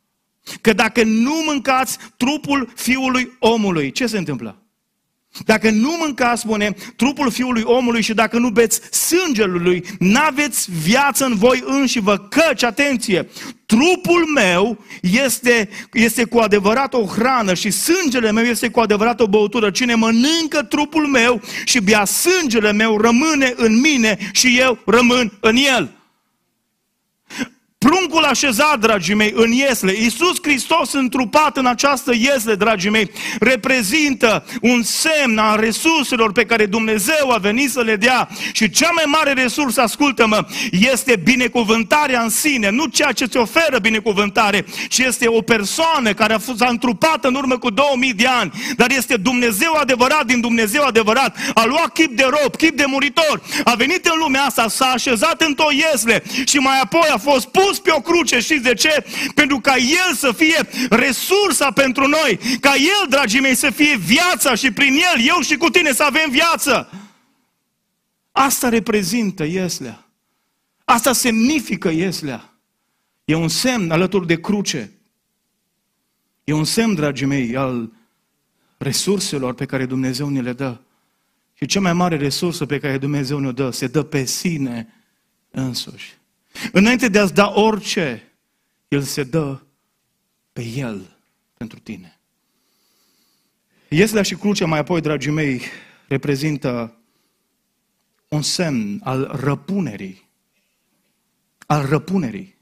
că dacă nu mâncați trupul Fiului Omului, ce se întâmplă? Dacă nu mâncați, spune, trupul Fiului Omului și dacă nu beți sângele Lui, n-aveți viață în voi înșivă, căci, atenție, trupul meu este, este cu adevărat o hrană și sângele meu este cu adevărat o băutură. Cine mănâncă trupul meu și bea sângele meu rămâne în mine și eu rămân în el. Pruncul așezat, dragii mei, în iesle, Iisus Hristos întrupat în această iesle, dragii mei, reprezintă un semn al resurselor pe care Dumnezeu a venit să le dea. Și cea mai mare resursă, ascultă-mă, este binecuvântarea în sine, nu ceea ce ți oferă binecuvântare, ci este o persoană care a fost întrupat în urmă cu două mii de ani, dar este Dumnezeu adevărat din Dumnezeu adevărat, a luat chip de rob, chip de muritor, a venit în lumea asta, s-a așezat într-o iesle și mai apoi a fost pus pe o cruce. Știți de ce? Pentru ca El să fie resursa pentru noi, ca El, dragii mei, să fie viața și prin El, eu și cu tine să avem viață. Asta reprezintă ieslea. Asta semnifică ieslea. E un semn alături de cruce. E un semn, dragii mei, al resurselor pe care Dumnezeu ne le dă. Și cea mai mare resursă pe care Dumnezeu ne-o dă, se dă pe sine însuși. Înainte de a-ți da orice, El se dă pe El pentru tine. Ieslea și crucea, mai apoi, dragii mei, reprezintă un semn al răpunerii. Al răpunerii.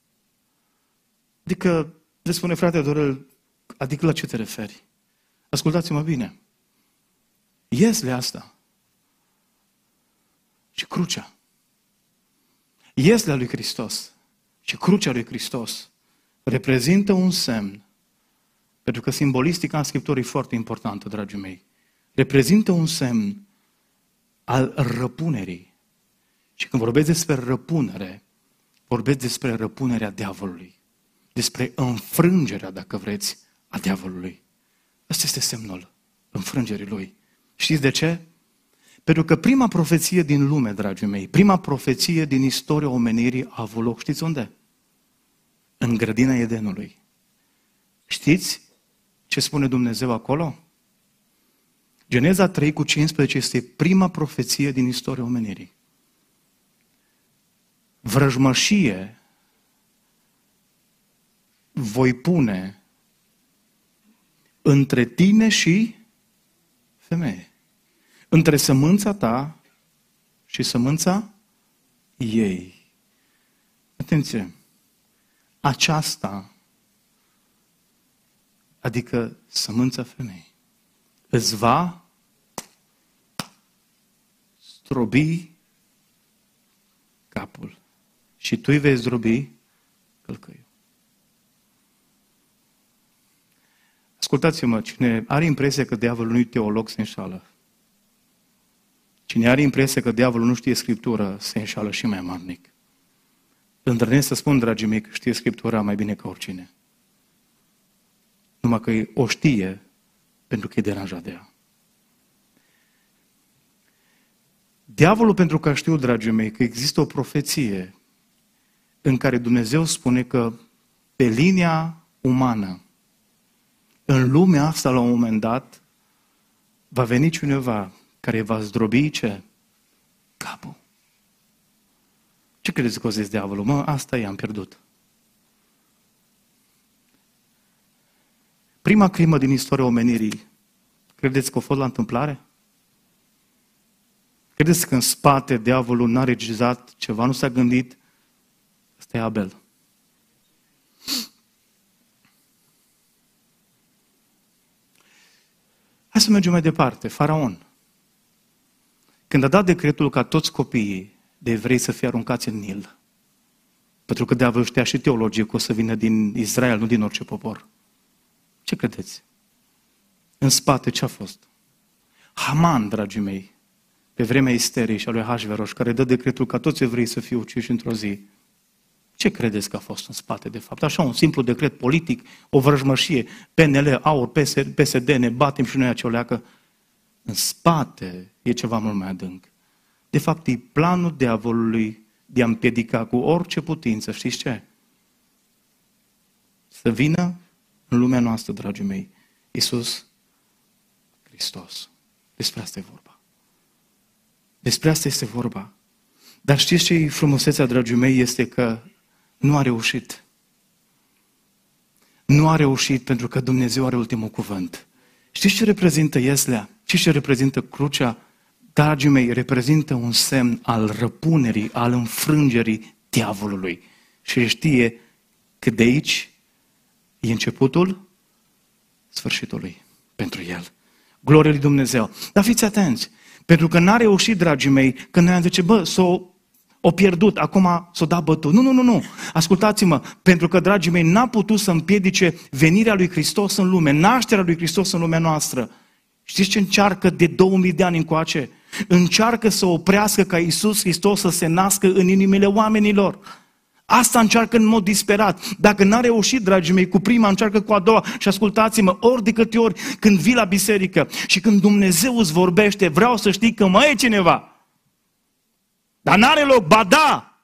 Adică, le spune frate Dorel, adică la ce te referi? Ascultați-mă bine. Ieslea asta și crucea, ieslea lui Hristos și crucea lui Hristos reprezintă un semn, pentru că simbolistica în Scriptură e foarte importantă, dragii mei. Reprezintă un semn al răpunerii. Și când vorbesc despre răpunere, vorbesc despre răpunerea diavolului, despre înfrângerea, dacă vreți, a diavolului. Ăsta este semnul înfrângerii lui. Știți de ce? Pentru că prima profeție din lume, dragii mei, prima profeție din istoria omenirii a avut loc, știți unde? În grădina Edenului. Știți ce spune Dumnezeu acolo? Geneza trei cu cincisprezece este prima profeție din istoria omenirii. Vrăjmășie voi pune între tine și femeie. Între sămânța ta și sămânța ei. Atenție! Aceasta, adică sămânța femeii, îți va zdrobi capul și tu îi vei zdrobi călcăiul. Ascultați-mă, cine are impresia că diavolul nu-i teolog se înșală. Cine are impresia că diavolul nu știe Scriptură se înșală și mai amarnic. Îndrăznesc să spun, dragii mei, că știe Scriptura mai bine ca oricine. Numai că o știe pentru că e deranjat de ea. Diavolul, pentru că știu, dragii mei, că există o profeție în care Dumnezeu spune că pe linia umană, în lumea asta, la un moment dat, va veni cineva care va zdrobi ce? Capul. Ce credeți că o zis diavolul? Mă, asta e, am pierdut. Prima crimă din istoria omenirii, credeți că a fost la întâmplare? Credeți că în spate diavolul n-a regizat ceva, nu s-a gândit? Ăsta e Abel. Hai să mergem mai departe. Faraon. Când a dat decretul ca toți copiii de evrei să fie aruncați în Nil, pentru că diavolul știa și teologie că o să vină din Israel, nu din orice popor. Ce credeți? În spate ce a fost? Haman, dragii mei, pe vremea isteriei și a lui Ahasveros, care dă decretul ca toți evreii să fie uciși într-o zi. Ce credeți că a fost în spate, de fapt? Așa, un simplu decret politic, o vrăjmășie, P N L, AUR, P S D, ne batem și noi acea leacă. În spate e ceva mult mai adânc. De fapt, e planul diavolului de a împiedica cu orice putință, știți ce? să vină în lumea noastră, dragii mei, Iisus Hristos. Despre asta e vorba. Despre asta este vorba. Dar știți ce e frumusețea, dragii mei, este că nu a reușit. Nu a reușit pentru că Dumnezeu are ultimul cuvânt. Știți ce reprezintă ieslea? Știți ce reprezintă crucea? Dragii mei, reprezintă un semn al răpunerii, al înfrângerii diavolului. Și știe că de aici e începutul sfârșitului pentru el. Glorie lui Dumnezeu. Dar fiți atenți, pentru că n-a reușit, dragii mei, când noi am zice, bă, s-o o pierdut, acum s-o da bătut. Nu, nu, nu, nu. Ascultați-mă, pentru că, dragii mei, n-a putut să împiedice venirea lui Hristos în lume, nașterea lui Hristos în lumea noastră. Știți ce încearcă de două mii de ani încoace? Încearcă să oprească ca Iisus Hristos să se nască în inimile oamenilor. Asta încearcă în mod disperat. Dacă n-a reușit, dragii mei, cu prima, încearcă cu a doua. Și ascultați-mă, ori de câte ori când vii la biserică și când Dumnezeu îți vorbește, vreau să știi că mai e cineva. Dar n-are loc, ba da!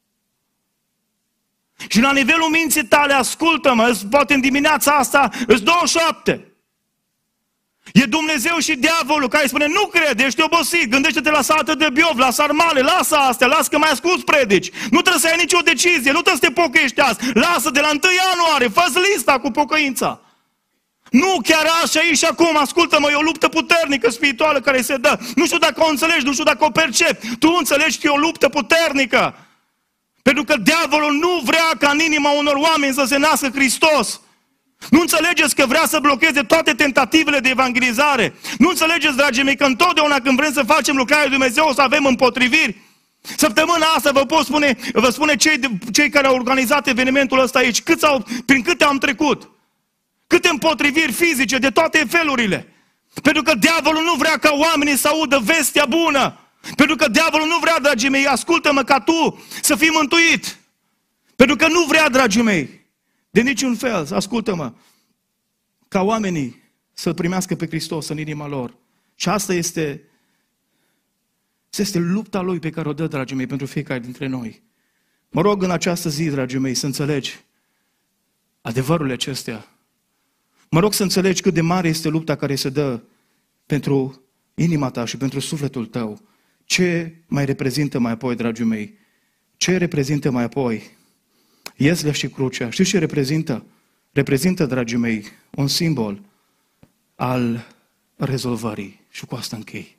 Și la nivelul minții tale, ascultă-mă, poate în dimineața asta, îți douăzeci și șapte. E Dumnezeu și diavolul care spune, nu crede, ești obosit, gândește-te la sată de Biov, la sarmale, lasă astea, lasă că mai asculți predici. Nu trebuie să ai nicio decizie, nu trebuie să te pocăiești azi. Lasă de la întâi ianuarie, fă-ți lista cu pocăința. Nu, chiar așa e și acum, ascultă-mă, e o luptă puternică spirituală care se dă. Nu știu dacă o înțelegi, nu știu dacă o percepi. Tu înțelegi că e o luptă puternică. Pentru că diavolul nu vrea ca în inima unor oameni să se nască Hristos. Nu înțelegeți că vrea să blocheze toate tentativele de evangelizare? Nu înțelegeți, dragii mei, că întotdeauna când vrem să facem lucrarea lui Dumnezeu o să avem împotriviri? Săptămâna asta vă pot spune, vă spune cei, cei care au organizat evenimentul ăsta aici, câți au, prin câte am trecut. Câte împotriviri fizice de toate felurile. Pentru că diavolul nu vrea ca oamenii să audă vestea bună. Pentru că diavolul nu vrea, dragii mei, ascultă-mă, ca tu să fii mântuit. Pentru că nu vrea, dragii mei, de niciun fel, ascultă-mă, ca oamenii să-L primească pe Hristos în inima lor. Și asta este, este lupta Lui pe care o dă, dragii mei, pentru fiecare dintre noi. Mă rog în această zi, dragii mei, să înțelegi adevărurile acestea. Mă rog să înțelegi cât de mare este lupta care se dă pentru inima ta și pentru sufletul tău. Ce mai reprezintă mai apoi, dragii mei? Ce reprezintă mai apoi? Ieslea și crucea. Știți ce reprezintă? Reprezintă, dragii mei, un simbol al rezolvării. Și cu asta închei.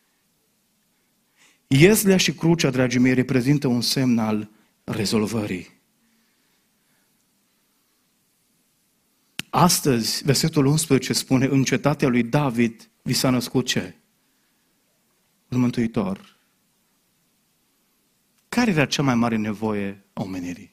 Ieslea și crucea, dragii mei, reprezintă un semn al rezolvării. Astăzi, versetul unsprezece spune, în cetatea lui David vi s-a născut ce? Un mântuitor. Care era cea mai mare nevoie a omenirii?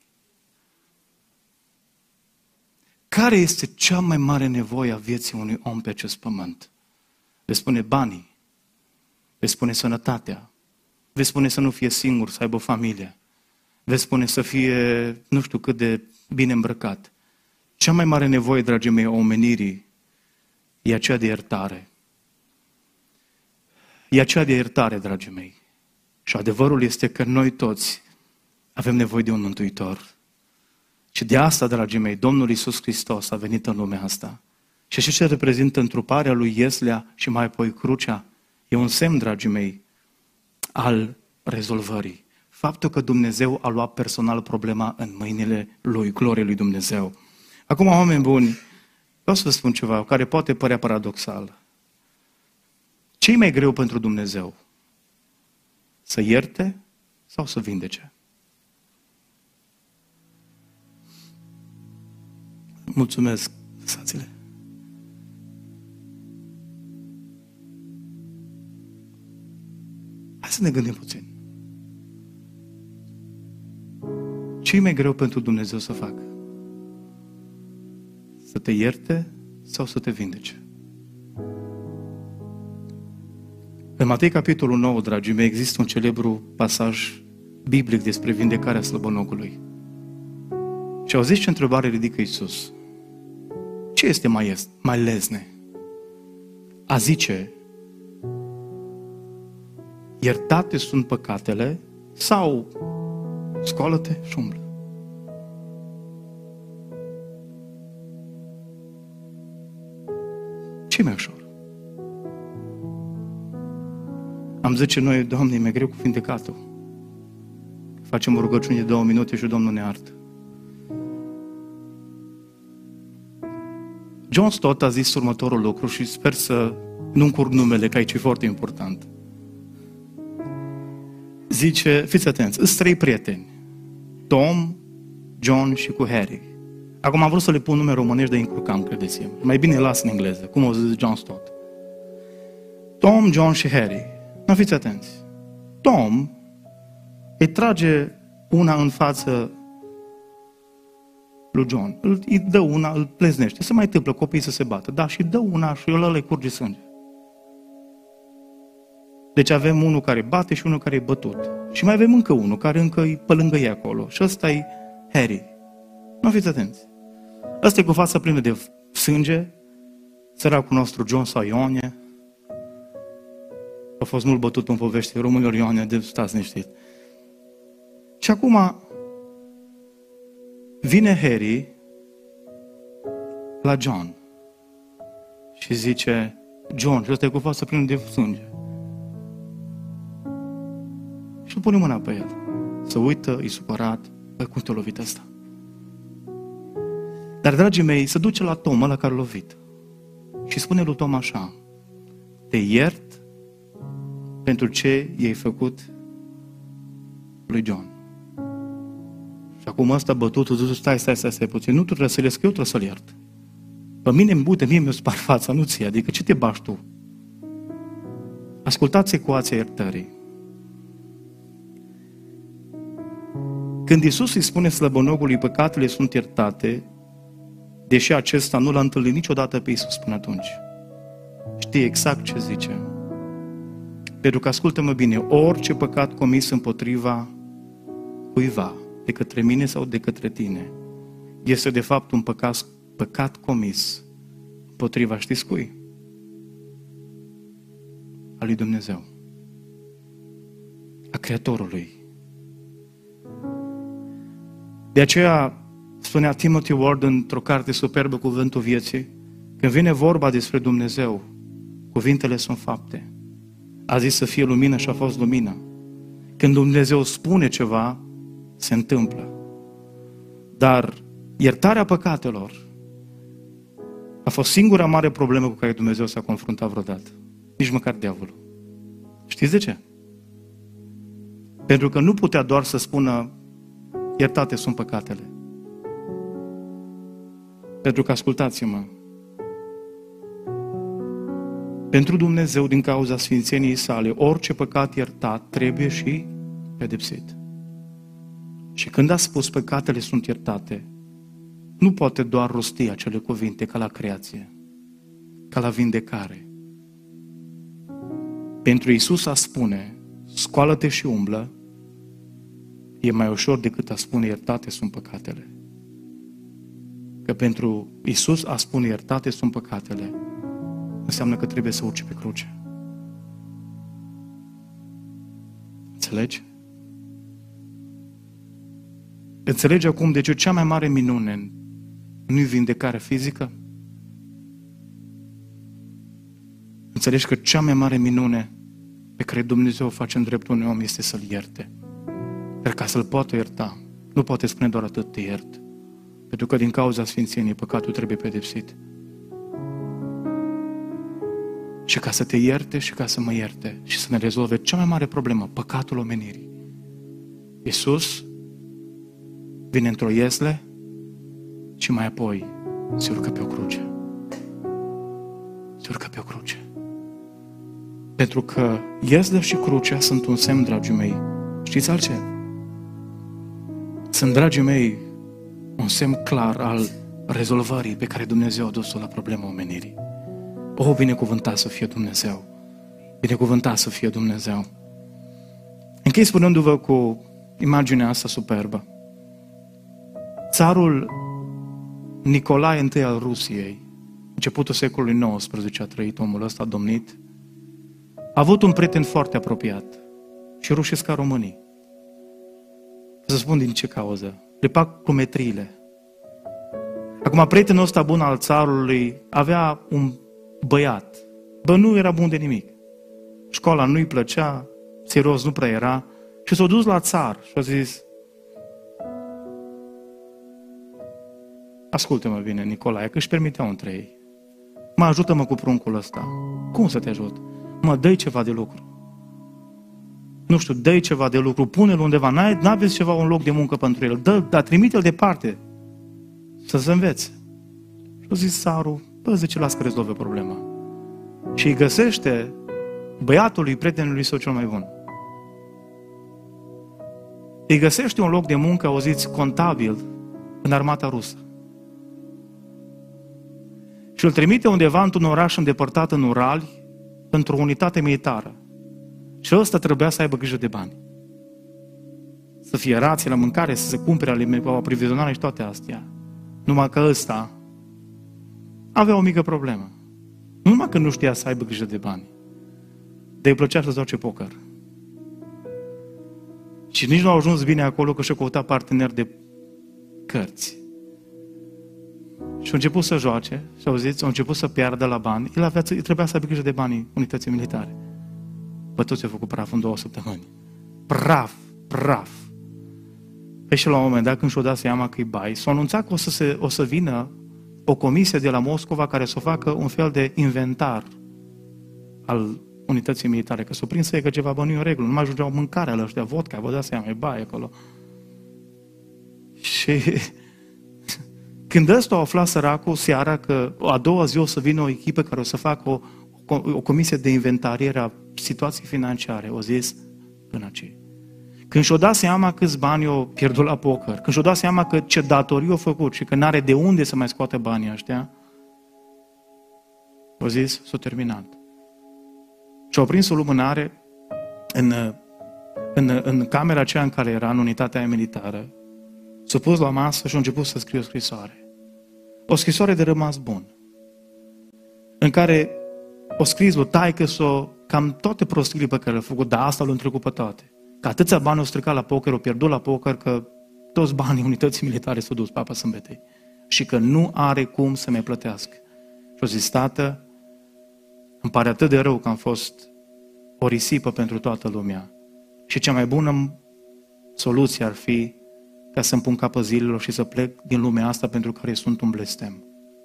Care este cea mai mare nevoie a vieții unui om pe acest pământ? Veți spune banii, veți spune sănătatea, veți spune să nu fie singur, să aibă o familie, veți spune să fie nu știu cât de bine îmbrăcat. Cea mai mare nevoie, dragii mei, a omenirii e aceea de iertare. E aceea de iertare, dragii mei. Și adevărul este că noi toți avem nevoie de un mântuitor. Și de asta, dragii mei, Domnul Iisus Hristos a venit în lumea asta. Și și ce reprezintă întruparea lui Ieslea și mai apoi crucea, e un semn, dragii mei, al rezolvării. Faptul că Dumnezeu a luat personal problema în mâinile Lui, glorie lui Dumnezeu. Acum, oameni buni, vreau să vă spun ceva care poate părea paradoxal. Ce e mai greu pentru Dumnezeu? Să ierte sau să vindece? Mulțumesc, lăsați-le. Hai să ne gândim puțin. Ce e mai greu pentru Dumnezeu să facă? Să te ierte sau să te vindece? În Matei, capitolul nouă, dragii mei, există un celebru pasaj biblic despre vindecarea slăbănogului. Și auziți ce întrebare ridică Iisus? Ce este mai, este, mai lezne? A zice, iertate sunt păcatele sau scoală-te și umblă? Ce mai ușor? Am zice noi, Doamne, e mai greu cu vindecatul. Facem o rugăciune de două minute și Domnul ne iartă. John Stott a zis următorul lucru și sper să nu încurc numele, că aici e foarte important. Zice, fiți atenți, îți trei prieteni. Tom, John și cu Harry. Acum am vrut să le pun nume românești, dar încurcam, credeți-mă. Mai bine las în engleză, cum o zis John Stott. Tom, John și Harry. Nu fiți atenți. Tom îi trage una în față lui John. Îi dă una, îl pleznește. Se mai întâmplă copiii să se bată. Da, și dă una și ăla le curge sânge. Deci avem unul care bate și unul care e bătut. Și mai avem încă unul care încă e pe lângă ei acolo. Și ăsta e Harry. Nu fiți atenți. Ăsta e cu fața plină de sânge. Săracul nostru John sau Ionie. A fost mult bătut în povești românilor Ionie, de stați niștit. Și acum vine Harry la John și zice, John, și ăsta e cu fața plină de sânge. Și îl pune mâna pe el. Se uită, e supărat, băi, cum te-a lovit ăsta? Dar, dragii mei, se duce la Tom, ăla care l-a lovit. Și spune lui Tom așa, te iert pentru ce i-ai făcut lui John. Și acum ăsta bătutul, zice, stai, stai, stai, stai puțin, nu tu trebuie să-l iert, că eu trebuie să-l iert. Pe mine, uite, mie mi-o spar fața, nu ție, adică ce te bași tu? Ascultați ecuația iertării. Când Iisus îi spune slăbănogului, păcatele sunt iertate, deși acesta nu l-a întâlnit niciodată pe Iisus până atunci, știe exact ce zice. Pentru că, ascultă-mă bine, orice păcat comis împotriva cuiva, de către mine sau de către tine, este de fapt un păcat, păcat comis împotriva, știți cui? A lui Dumnezeu. A Creatorului. De aceea spunea Timothy Ward într-o carte superbă, Cuvântul Vieții, când vine vorba despre Dumnezeu, cuvintele sunt fapte. A zis să fie lumină și a fost lumină. Când Dumnezeu spune ceva, se întâmplă. Dar iertarea păcatelor a fost singura mare problemă cu care Dumnezeu s-a confruntat vreodată. Nici măcar diavolul. Știți de ce? Pentru că nu putea doar să spună iertate sunt păcatele. Pentru că, ascultați-mă, pentru Dumnezeu, din cauza sfințeniei sale, orice păcat iertat trebuie și pedepsit. Și când a spus păcatele sunt iertate, nu poate doar rosti acele cuvinte ca la creație, ca la vindecare. Pentru Iisus a spune, scoală-te și umblă, e mai ușor decât a spune iertate sunt păcatele. Că pentru Iisus a spune iertate sunt păcatele, înseamnă că trebuie să urce pe cruce. Înțelegi? Înțelegi acum de ce cea mai mare minune nu-i vindecarea fizică? Înțelegi că cea mai mare minune pe care Dumnezeu o face în dreptul unui om este să-l ierte. Dar ca să-l poată ierta, nu poate spune doar atât, te iert. Pentru că din cauza sfințeniei, păcatul trebuie pedepsit. Și ca să te ierte și ca să mă ierte și să ne rezolve cea mai mare problemă, păcatul omenirii. Iisus vine într-o iesle și mai apoi se urcă pe o cruce. Se urcă pe o cruce. Pentru că iesle și crucea sunt un semn, dragii mei. Știți altceva? Sunt, dragii mei, un semn clar al rezolvării pe care Dumnezeu a dus-o la problema omenirii. O, binecuvântat să fie Dumnezeu! Binecuvântat să fie Dumnezeu! Închei spunându-vă cu imaginea asta superbă. Țarul Nicolae I al Rusiei, începutul secolului nouăsprezece a trăit omul ăsta, a domnit, a avut un prieten foarte apropiat și rușesc ca românii. Să spun din ce cauză. Le fac cu metriile. Acum, prietenul ăsta bun al țarului avea un băiat. Bă, nu era bun de nimic. Școala nu-i plăcea, serios nu prea era. Și s-a dus la țar și a zis: ascultă-mă bine, Nicolae, că își permiteau între ei. Mă, ajută-mă cu pruncul ăsta. Cum să te ajut? Mă, dă-i ceva de lucru. Nu știu, dă-i ceva de lucru, pune-l undeva, n-aveți ceva, un loc de muncă pentru el, dă, dar trimite-l departe, să se învețe. Și a zis țarul: bă, zice, las că rezolvă problema. Și îi găsește băiatului, prietenului său cel mai bun. Îi găsește un loc de muncă, auziți, contabil, în armata rusă. Și îl trimite undeva într-un oraș îndepărtat în Urali, într-o unitate militară. Și ăsta trebuia să aibă grijă de bani. Să fie rații la mâncare, să se cumpere alimente, aprovizionare și toate astea. Numai că ăsta avea o mică problemă. Nu numai că nu știa să aibă grijă de bani, dar îi plăcea să joace poker. Și nici nu au ajuns bine acolo că și-a căutat partener de cărți. Și a început să joace, și auziți, a început să piardă la bani. El avea, trebuia să aibă grijă de banii unității militare. Bă, toți au făcut praf în două săptămâni. Praf, praf. Păi și la un moment dat, când și-o dat seama că-i bai, s-a anunțat că o să, se, o să vină o comisie de la Moscova care să facă un fel de inventar al unității militare, că s-o prins să că ceva, bă, nu e în regulă, nu mai ajungeau mâncarea la ăștia, vodka, vă dați seama, e baie acolo. Și când ăsta a aflat săracul seara că a doua zi o să vină o echipă care o să facă o, o, o comisie de inventariere a situației financiare, o zis până aici. Când și-o dat seama câți bani o pierdut la poker, când și-o dat seama că ce datorii o făcut și că n-are de unde să mai scoate banii ăștia, o zis, s-a terminat. Și-a prins o lumânare în, în, în camera aceea în care era, în unitatea aia militară, s-a pus la masă și a început să scrie o scrisoare. O scrisoare de rămas bun, în care o scris lui taică-s-o cam toate prostiile pe care le-a făcut, dar asta l-a trecut pe toate. Că atâția bani au stricat la poker, au pierdut la poker, că toți banii unității militare s-au dus papa sâmbetei. Și că nu are cum să mai plătească. Și o zis: tată, îmi pare atât de rău că am fost o risipă pentru toată lumea. Și cea mai bună soluție ar fi ca să-mi pun capăt zilelor și să plec din lumea asta pentru care sunt un blestem.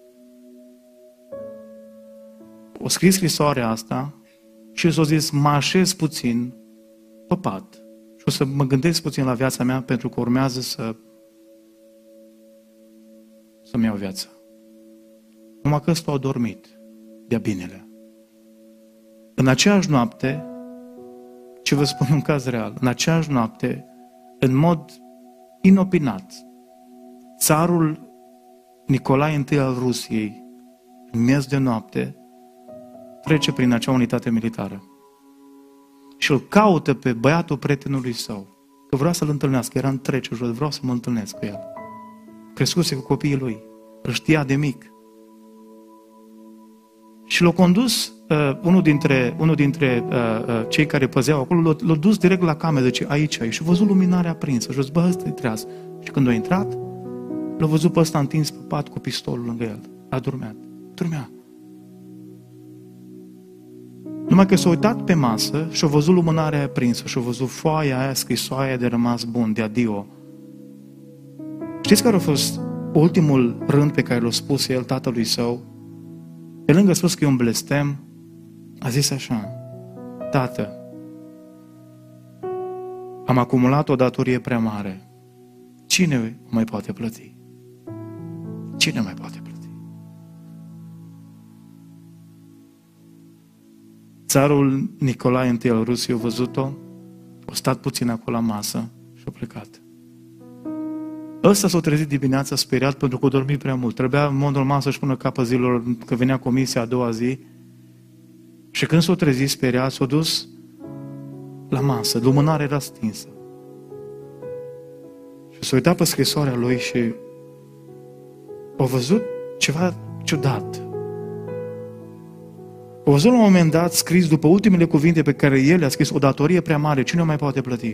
O scris scrisoarea asta și s-a zis: mă așez puțin pe pat și o să mă gândesc puțin la viața mea pentru că urmează să să-mi iau viața. Numai că ăsta a dormit de-a binele. În aceeași noapte, ce vă spun un caz real, în aceeași noapte, în mod inopinat, țarul Nicolae I al Rusiei, în miez de noapte, trece prin acea unitate militară și îl caută pe băiatul prietenului său, că vrea să-l întâlnească, era în trece jos, vreau să mă întâlnesc cu el. Crescuse cu copiii lui, îl știa de mic. Și l-a condus uh, unul dintre, unul dintre uh, uh, cei care păzeau acolo, l-a, l-a dus direct la cameră, zice: aici, aici, și a văzut luminarea aprinsă, și a zis: bă, ăsta-i treaz. Și când a intrat, l-a văzut pe ăsta întins pe pat cu pistolul lângă el. A dormit. Dormea. Numai că s-a uitat pe masă și a văzut lumânarea aprinsă și a văzut foaia aia, scrisoaia de rămas bun, de adio. Știți care a fost ultimul rând pe care l-a spus el tatălui său? Pe lângă spus că e un blestem, a zis așa: tată, am acumulat o datorie prea mare. Cine mai poate plăti? Cine mai poate plăti? Țarul Nicolae I al Rusiei a văzut-o, a stat puțin acolo la masă și a plecat. Ăsta s-a trezit dimineața speriat pentru că a dormit prea mult. Trebuia în mod normal să-și pună capăt zilor că venea comisia a doua zi. Și când s-a trezit speriat, s-a dus la masă. Lumânarea era stinsă. Și s-a uitat pe scrisoarea lui și a văzut ceva ciudat. A văzut la un moment dat scris după ultimele cuvinte pe care el le-a scris: o datorie prea mare, cine o mai poate plăti?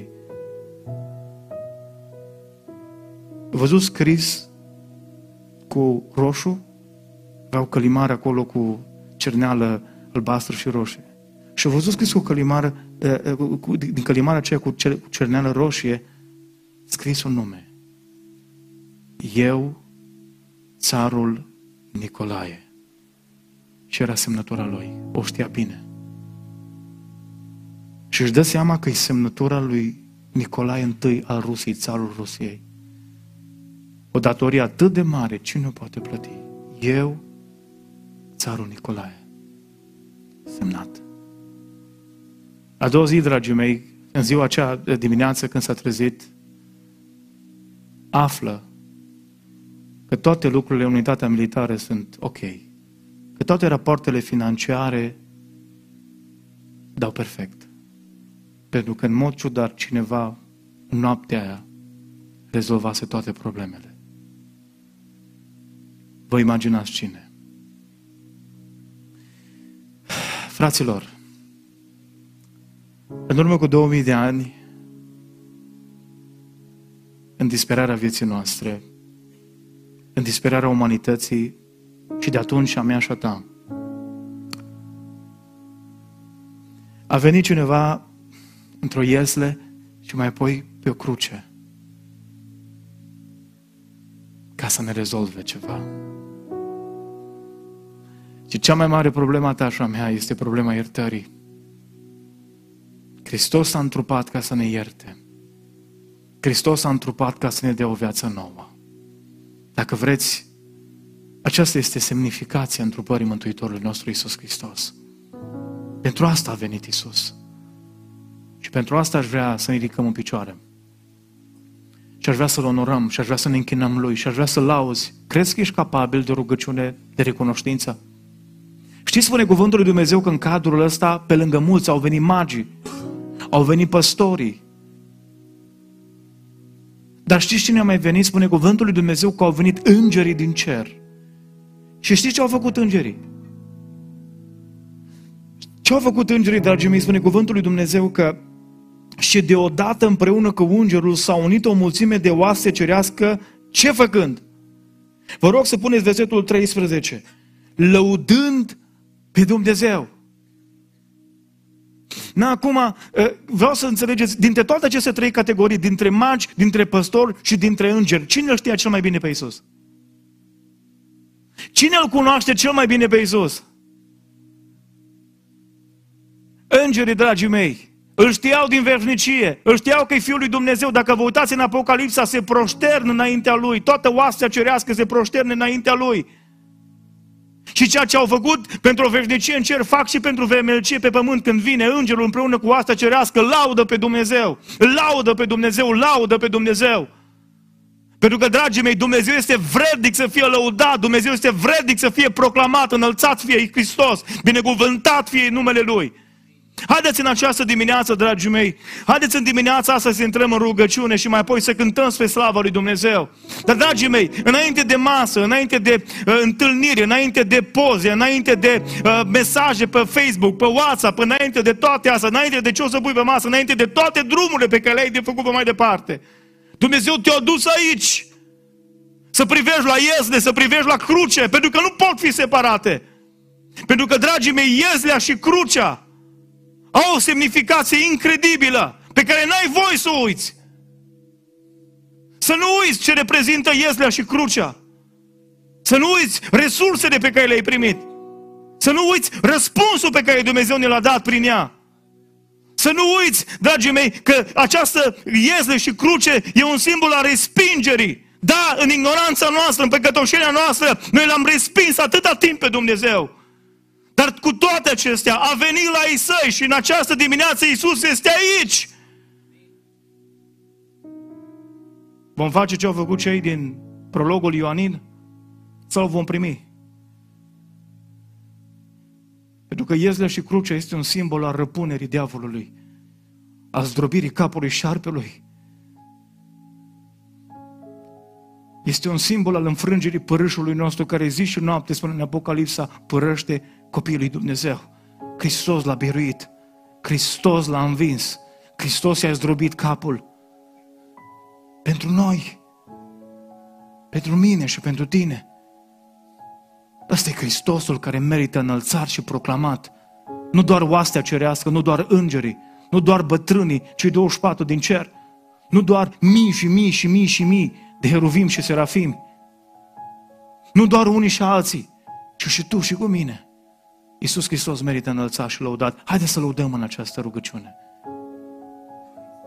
A văzut scris cu roșu, aveau călimare acolo cu cerneală albastră și roșie. Și a văzut scris cu călimară, din călimara aceea cu cerneală roșie, scris un nume. Eu, țarul Nicolae. Și era semnătura lui. O știa bine. Și își dă seama că e semnătura lui Nicolae I al Rusiei, țarul Rusiei. O datorie atât de mare, cine o poate plăti? Eu, țarul Nicolae. Semnat. A doua zi, dragii mei, în ziua aceea de dimineață când s-a trezit, află că toate lucrurile în unitatea militară sunt ok. Că toate rapoartele financiare dau perfect. Pentru că în mod ciudat cineva în noaptea aia rezolvase toate problemele. Vă imaginați cine? Fraților, în urmă cu două mii de ani, în disperarea vieții noastre, în disperarea umanității și de atunci a mea și a ta, a venit cineva într-o iesle și mai apoi pe o cruce ca să ne rezolve ceva. Și cea mai mare problemă a ta și a mea este problema iertării. Hristos s-a întrupat ca să ne ierte. Hristos s-a întrupat ca să ne dea o viață nouă. Dacă vreți, aceasta este semnificația întrupării Mântuitorului nostru Iisus Hristos. Pentru asta a venit Iisus. Și pentru asta aș vrea să ne ridicăm în picioare. Și aș vrea să-L onorăm, și aș vrea să ne închinăm Lui, și aș vrea să-L lauzi. Crezi că ești capabil de rugăciune, de recunoștință? Știți, spune cuvântul lui Dumnezeu că în cadrul ăsta, pe lângă mulți, au venit magii, au venit păstorii. Dar știți cine a mai venit? Spune cuvântul lui Dumnezeu că au venit îngerii din cer. Și știți ce au făcut îngerii? Ce au făcut îngerii, dragii mei? Spune cuvântul lui Dumnezeu că și deodată împreună cu îngerul s-au unit o mulțime de oase cerească, ce făcând? Vă rog să puneți versetul treisprezece. Lăudând pe Dumnezeu. Na, acum, vreau să înțelegeți, dintre toate aceste trei categorii, dintre magi, dintre păstori și dintre îngeri, cine îl știa cel mai bine pe Iisus? Cine îl cunoaște cel mai bine pe Iisus? Îngerii, dragii mei, îl știau din veșnicie, îl știau că e Fiul lui Dumnezeu. Dacă vă uitați în Apocalipsa, se proșternă înaintea Lui, toată oastea cerească se proșternă înaintea Lui. Și ceea ce au făcut pentru o veșnicie în cer, fac și pentru vemelcie pe pământ. Când vine îngerul împreună cu oastea cerească, laudă pe Dumnezeu, laudă pe Dumnezeu, laudă pe Dumnezeu. Pentru că, dragii mei, Dumnezeu este vrednic să fie lăudat, Dumnezeu este vrednic să fie proclamat, înălțat fie Hristos, binecuvântat fie numele Lui. Haideți în această dimineață, dragii mei, haideți în dimineața asta să intrăm în rugăciune și mai apoi să cântăm spre slava lui Dumnezeu. Dar, dragii mei, înainte de masă, înainte de uh, întâlnire, înainte de poze, înainte de uh, mesaje pe Facebook, pe WhatsApp, înainte de toate astea, înainte de ce o să pui pe masă, înainte de toate drumurile pe care le-ai de făcut pe mai departe, Dumnezeu te-a dus aici să privești la iezle, să privești la cruce, pentru că nu pot fi separate. Pentru că, dragii mei, iezlea și crucea au o semnificație incredibilă pe care n-ai voie să o uiți. Să nu uiți ce reprezintă iezlea și crucea. Să nu uiți resursele pe care le-ai primit. Să nu uiți răspunsul pe care Dumnezeu ne l-a dat prin ea. Să nu uiți, dragii mei, că această iezle și cruce e un simbol al respingerii. Da, în ignoranța noastră, în păcătoșenia noastră, noi l-am respins atâta timp pe Dumnezeu. Dar cu toate acestea a venit la ei săi și în această dimineață Iisus este aici. Vom face ce au făcut cei din prologul Ioanin sau vom primi? Pentru că iezlea și crucea este un simbol al răpunerii diavolului, al zdrobirii capului șarpelui. Este un simbol al înfrângerii părâșului nostru care zi și noapte, spune în Apocalipsa, părăște copiii lui Dumnezeu. Hristos l-a biruit, Hristos l-a învins, Hristos i-a zdrobit capul. Pentru noi, pentru mine și pentru tine. Ăsta e Hristosul care merită înălțat și proclamat. Nu doar oastea cerească, nu doar îngerii, nu doar bătrânii, cei douăzeci și patru din cer, nu doar mii și mii și mii și mii de heruvim și serafimi, nu doar unii și alții, ci și tu și cu mine. Iisus Hristos merită înălțat și lăudat. Haideți să lăudăm în această rugăciune.